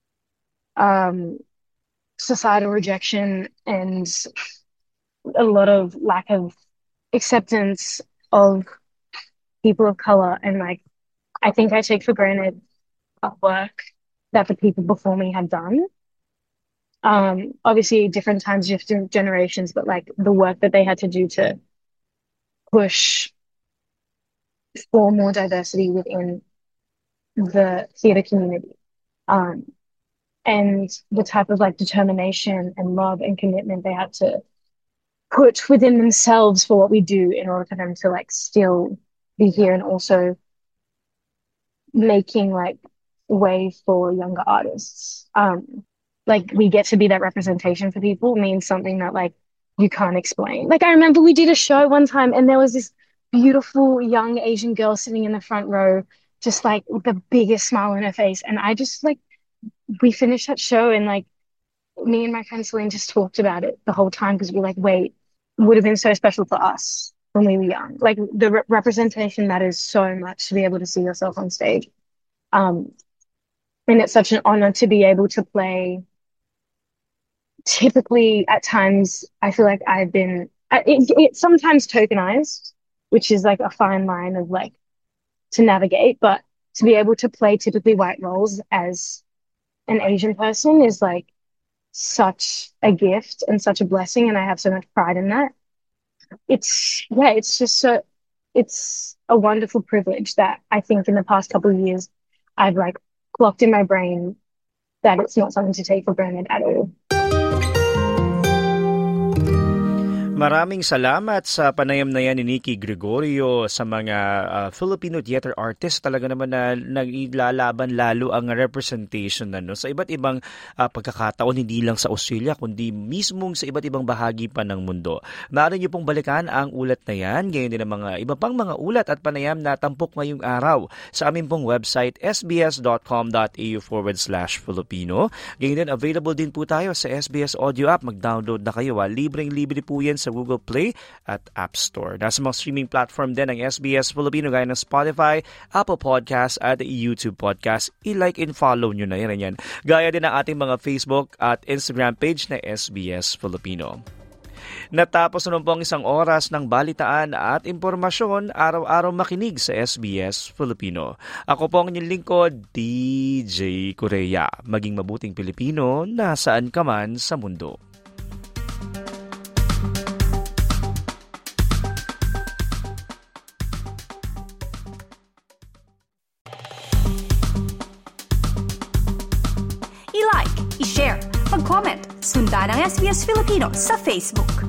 societal rejection and a lot of lack of acceptance of people of color. And like I think I take for granted the work that the people before me had done. Obviously different times, different generations, but like the work that they had to do to push for more diversity within the theatre community. And the type of like determination and love and commitment they had to put within themselves for what we do in order for them to like still be here, and also making like way for younger artists. Like we get to be that representation for people means something that like you can't explain. Like I remember we did a show one time and there was this beautiful young Asian girl sitting in the front row, just like with the biggest smile on her face. And I just like, we finished that show and like me and my friend Celine just talked about it the whole time, because we're like, wait, it would have been so special for us when we were young. Like the representation matters so much to be able to see yourself on stage. And it's such an honor to be able to play. Typically, at times, I feel like I've been, it's sometimes tokenized, which is like a fine line of like to navigate, but to be able to play typically white roles as an Asian person is like such a gift and such a blessing. And I have so much pride in that. It's a wonderful privilege that I think in the past couple of years, I've like clocked in my brain that it's not something to take for granted at all. Maraming salamat sa panayam na yan ni Nikki Gregorio sa mga Filipino theater artists. Talaga naman na naglalaban lalo ang representation sa iba't ibang pagkakataon, hindi lang sa Australia, kundi mismong sa iba't ibang bahagi pa ng mundo. Maaari niyo pong balikan ang ulat na yan, gayon din ang mga iba pang mga ulat at panayam na tampok ngayong araw sa aming pong website sbs.com.au/Filipino. Gayon din, available din po tayo sa SBS Audio app. Mag-download na kayo. Libreng-libre po yan sa Google Play at App Store. Nasa mga streaming platform din ng SBS Filipino gaya ng Spotify, Apple Podcasts at YouTube Podcast. I-like and follow nyo na yan. Gaya din ang ating mga Facebook at Instagram page na SBS Filipino. Natapos naman po ang isang oras ng balitaan at impormasyon, araw-araw makinig sa SBS Filipino. Ako po ang inyong lingkod, DJ Korea. Maging mabuting Pilipino nasaan ka man sa mundo. I-like, i-share, mag-comment, sundan ang SBS Filipino sa Facebook.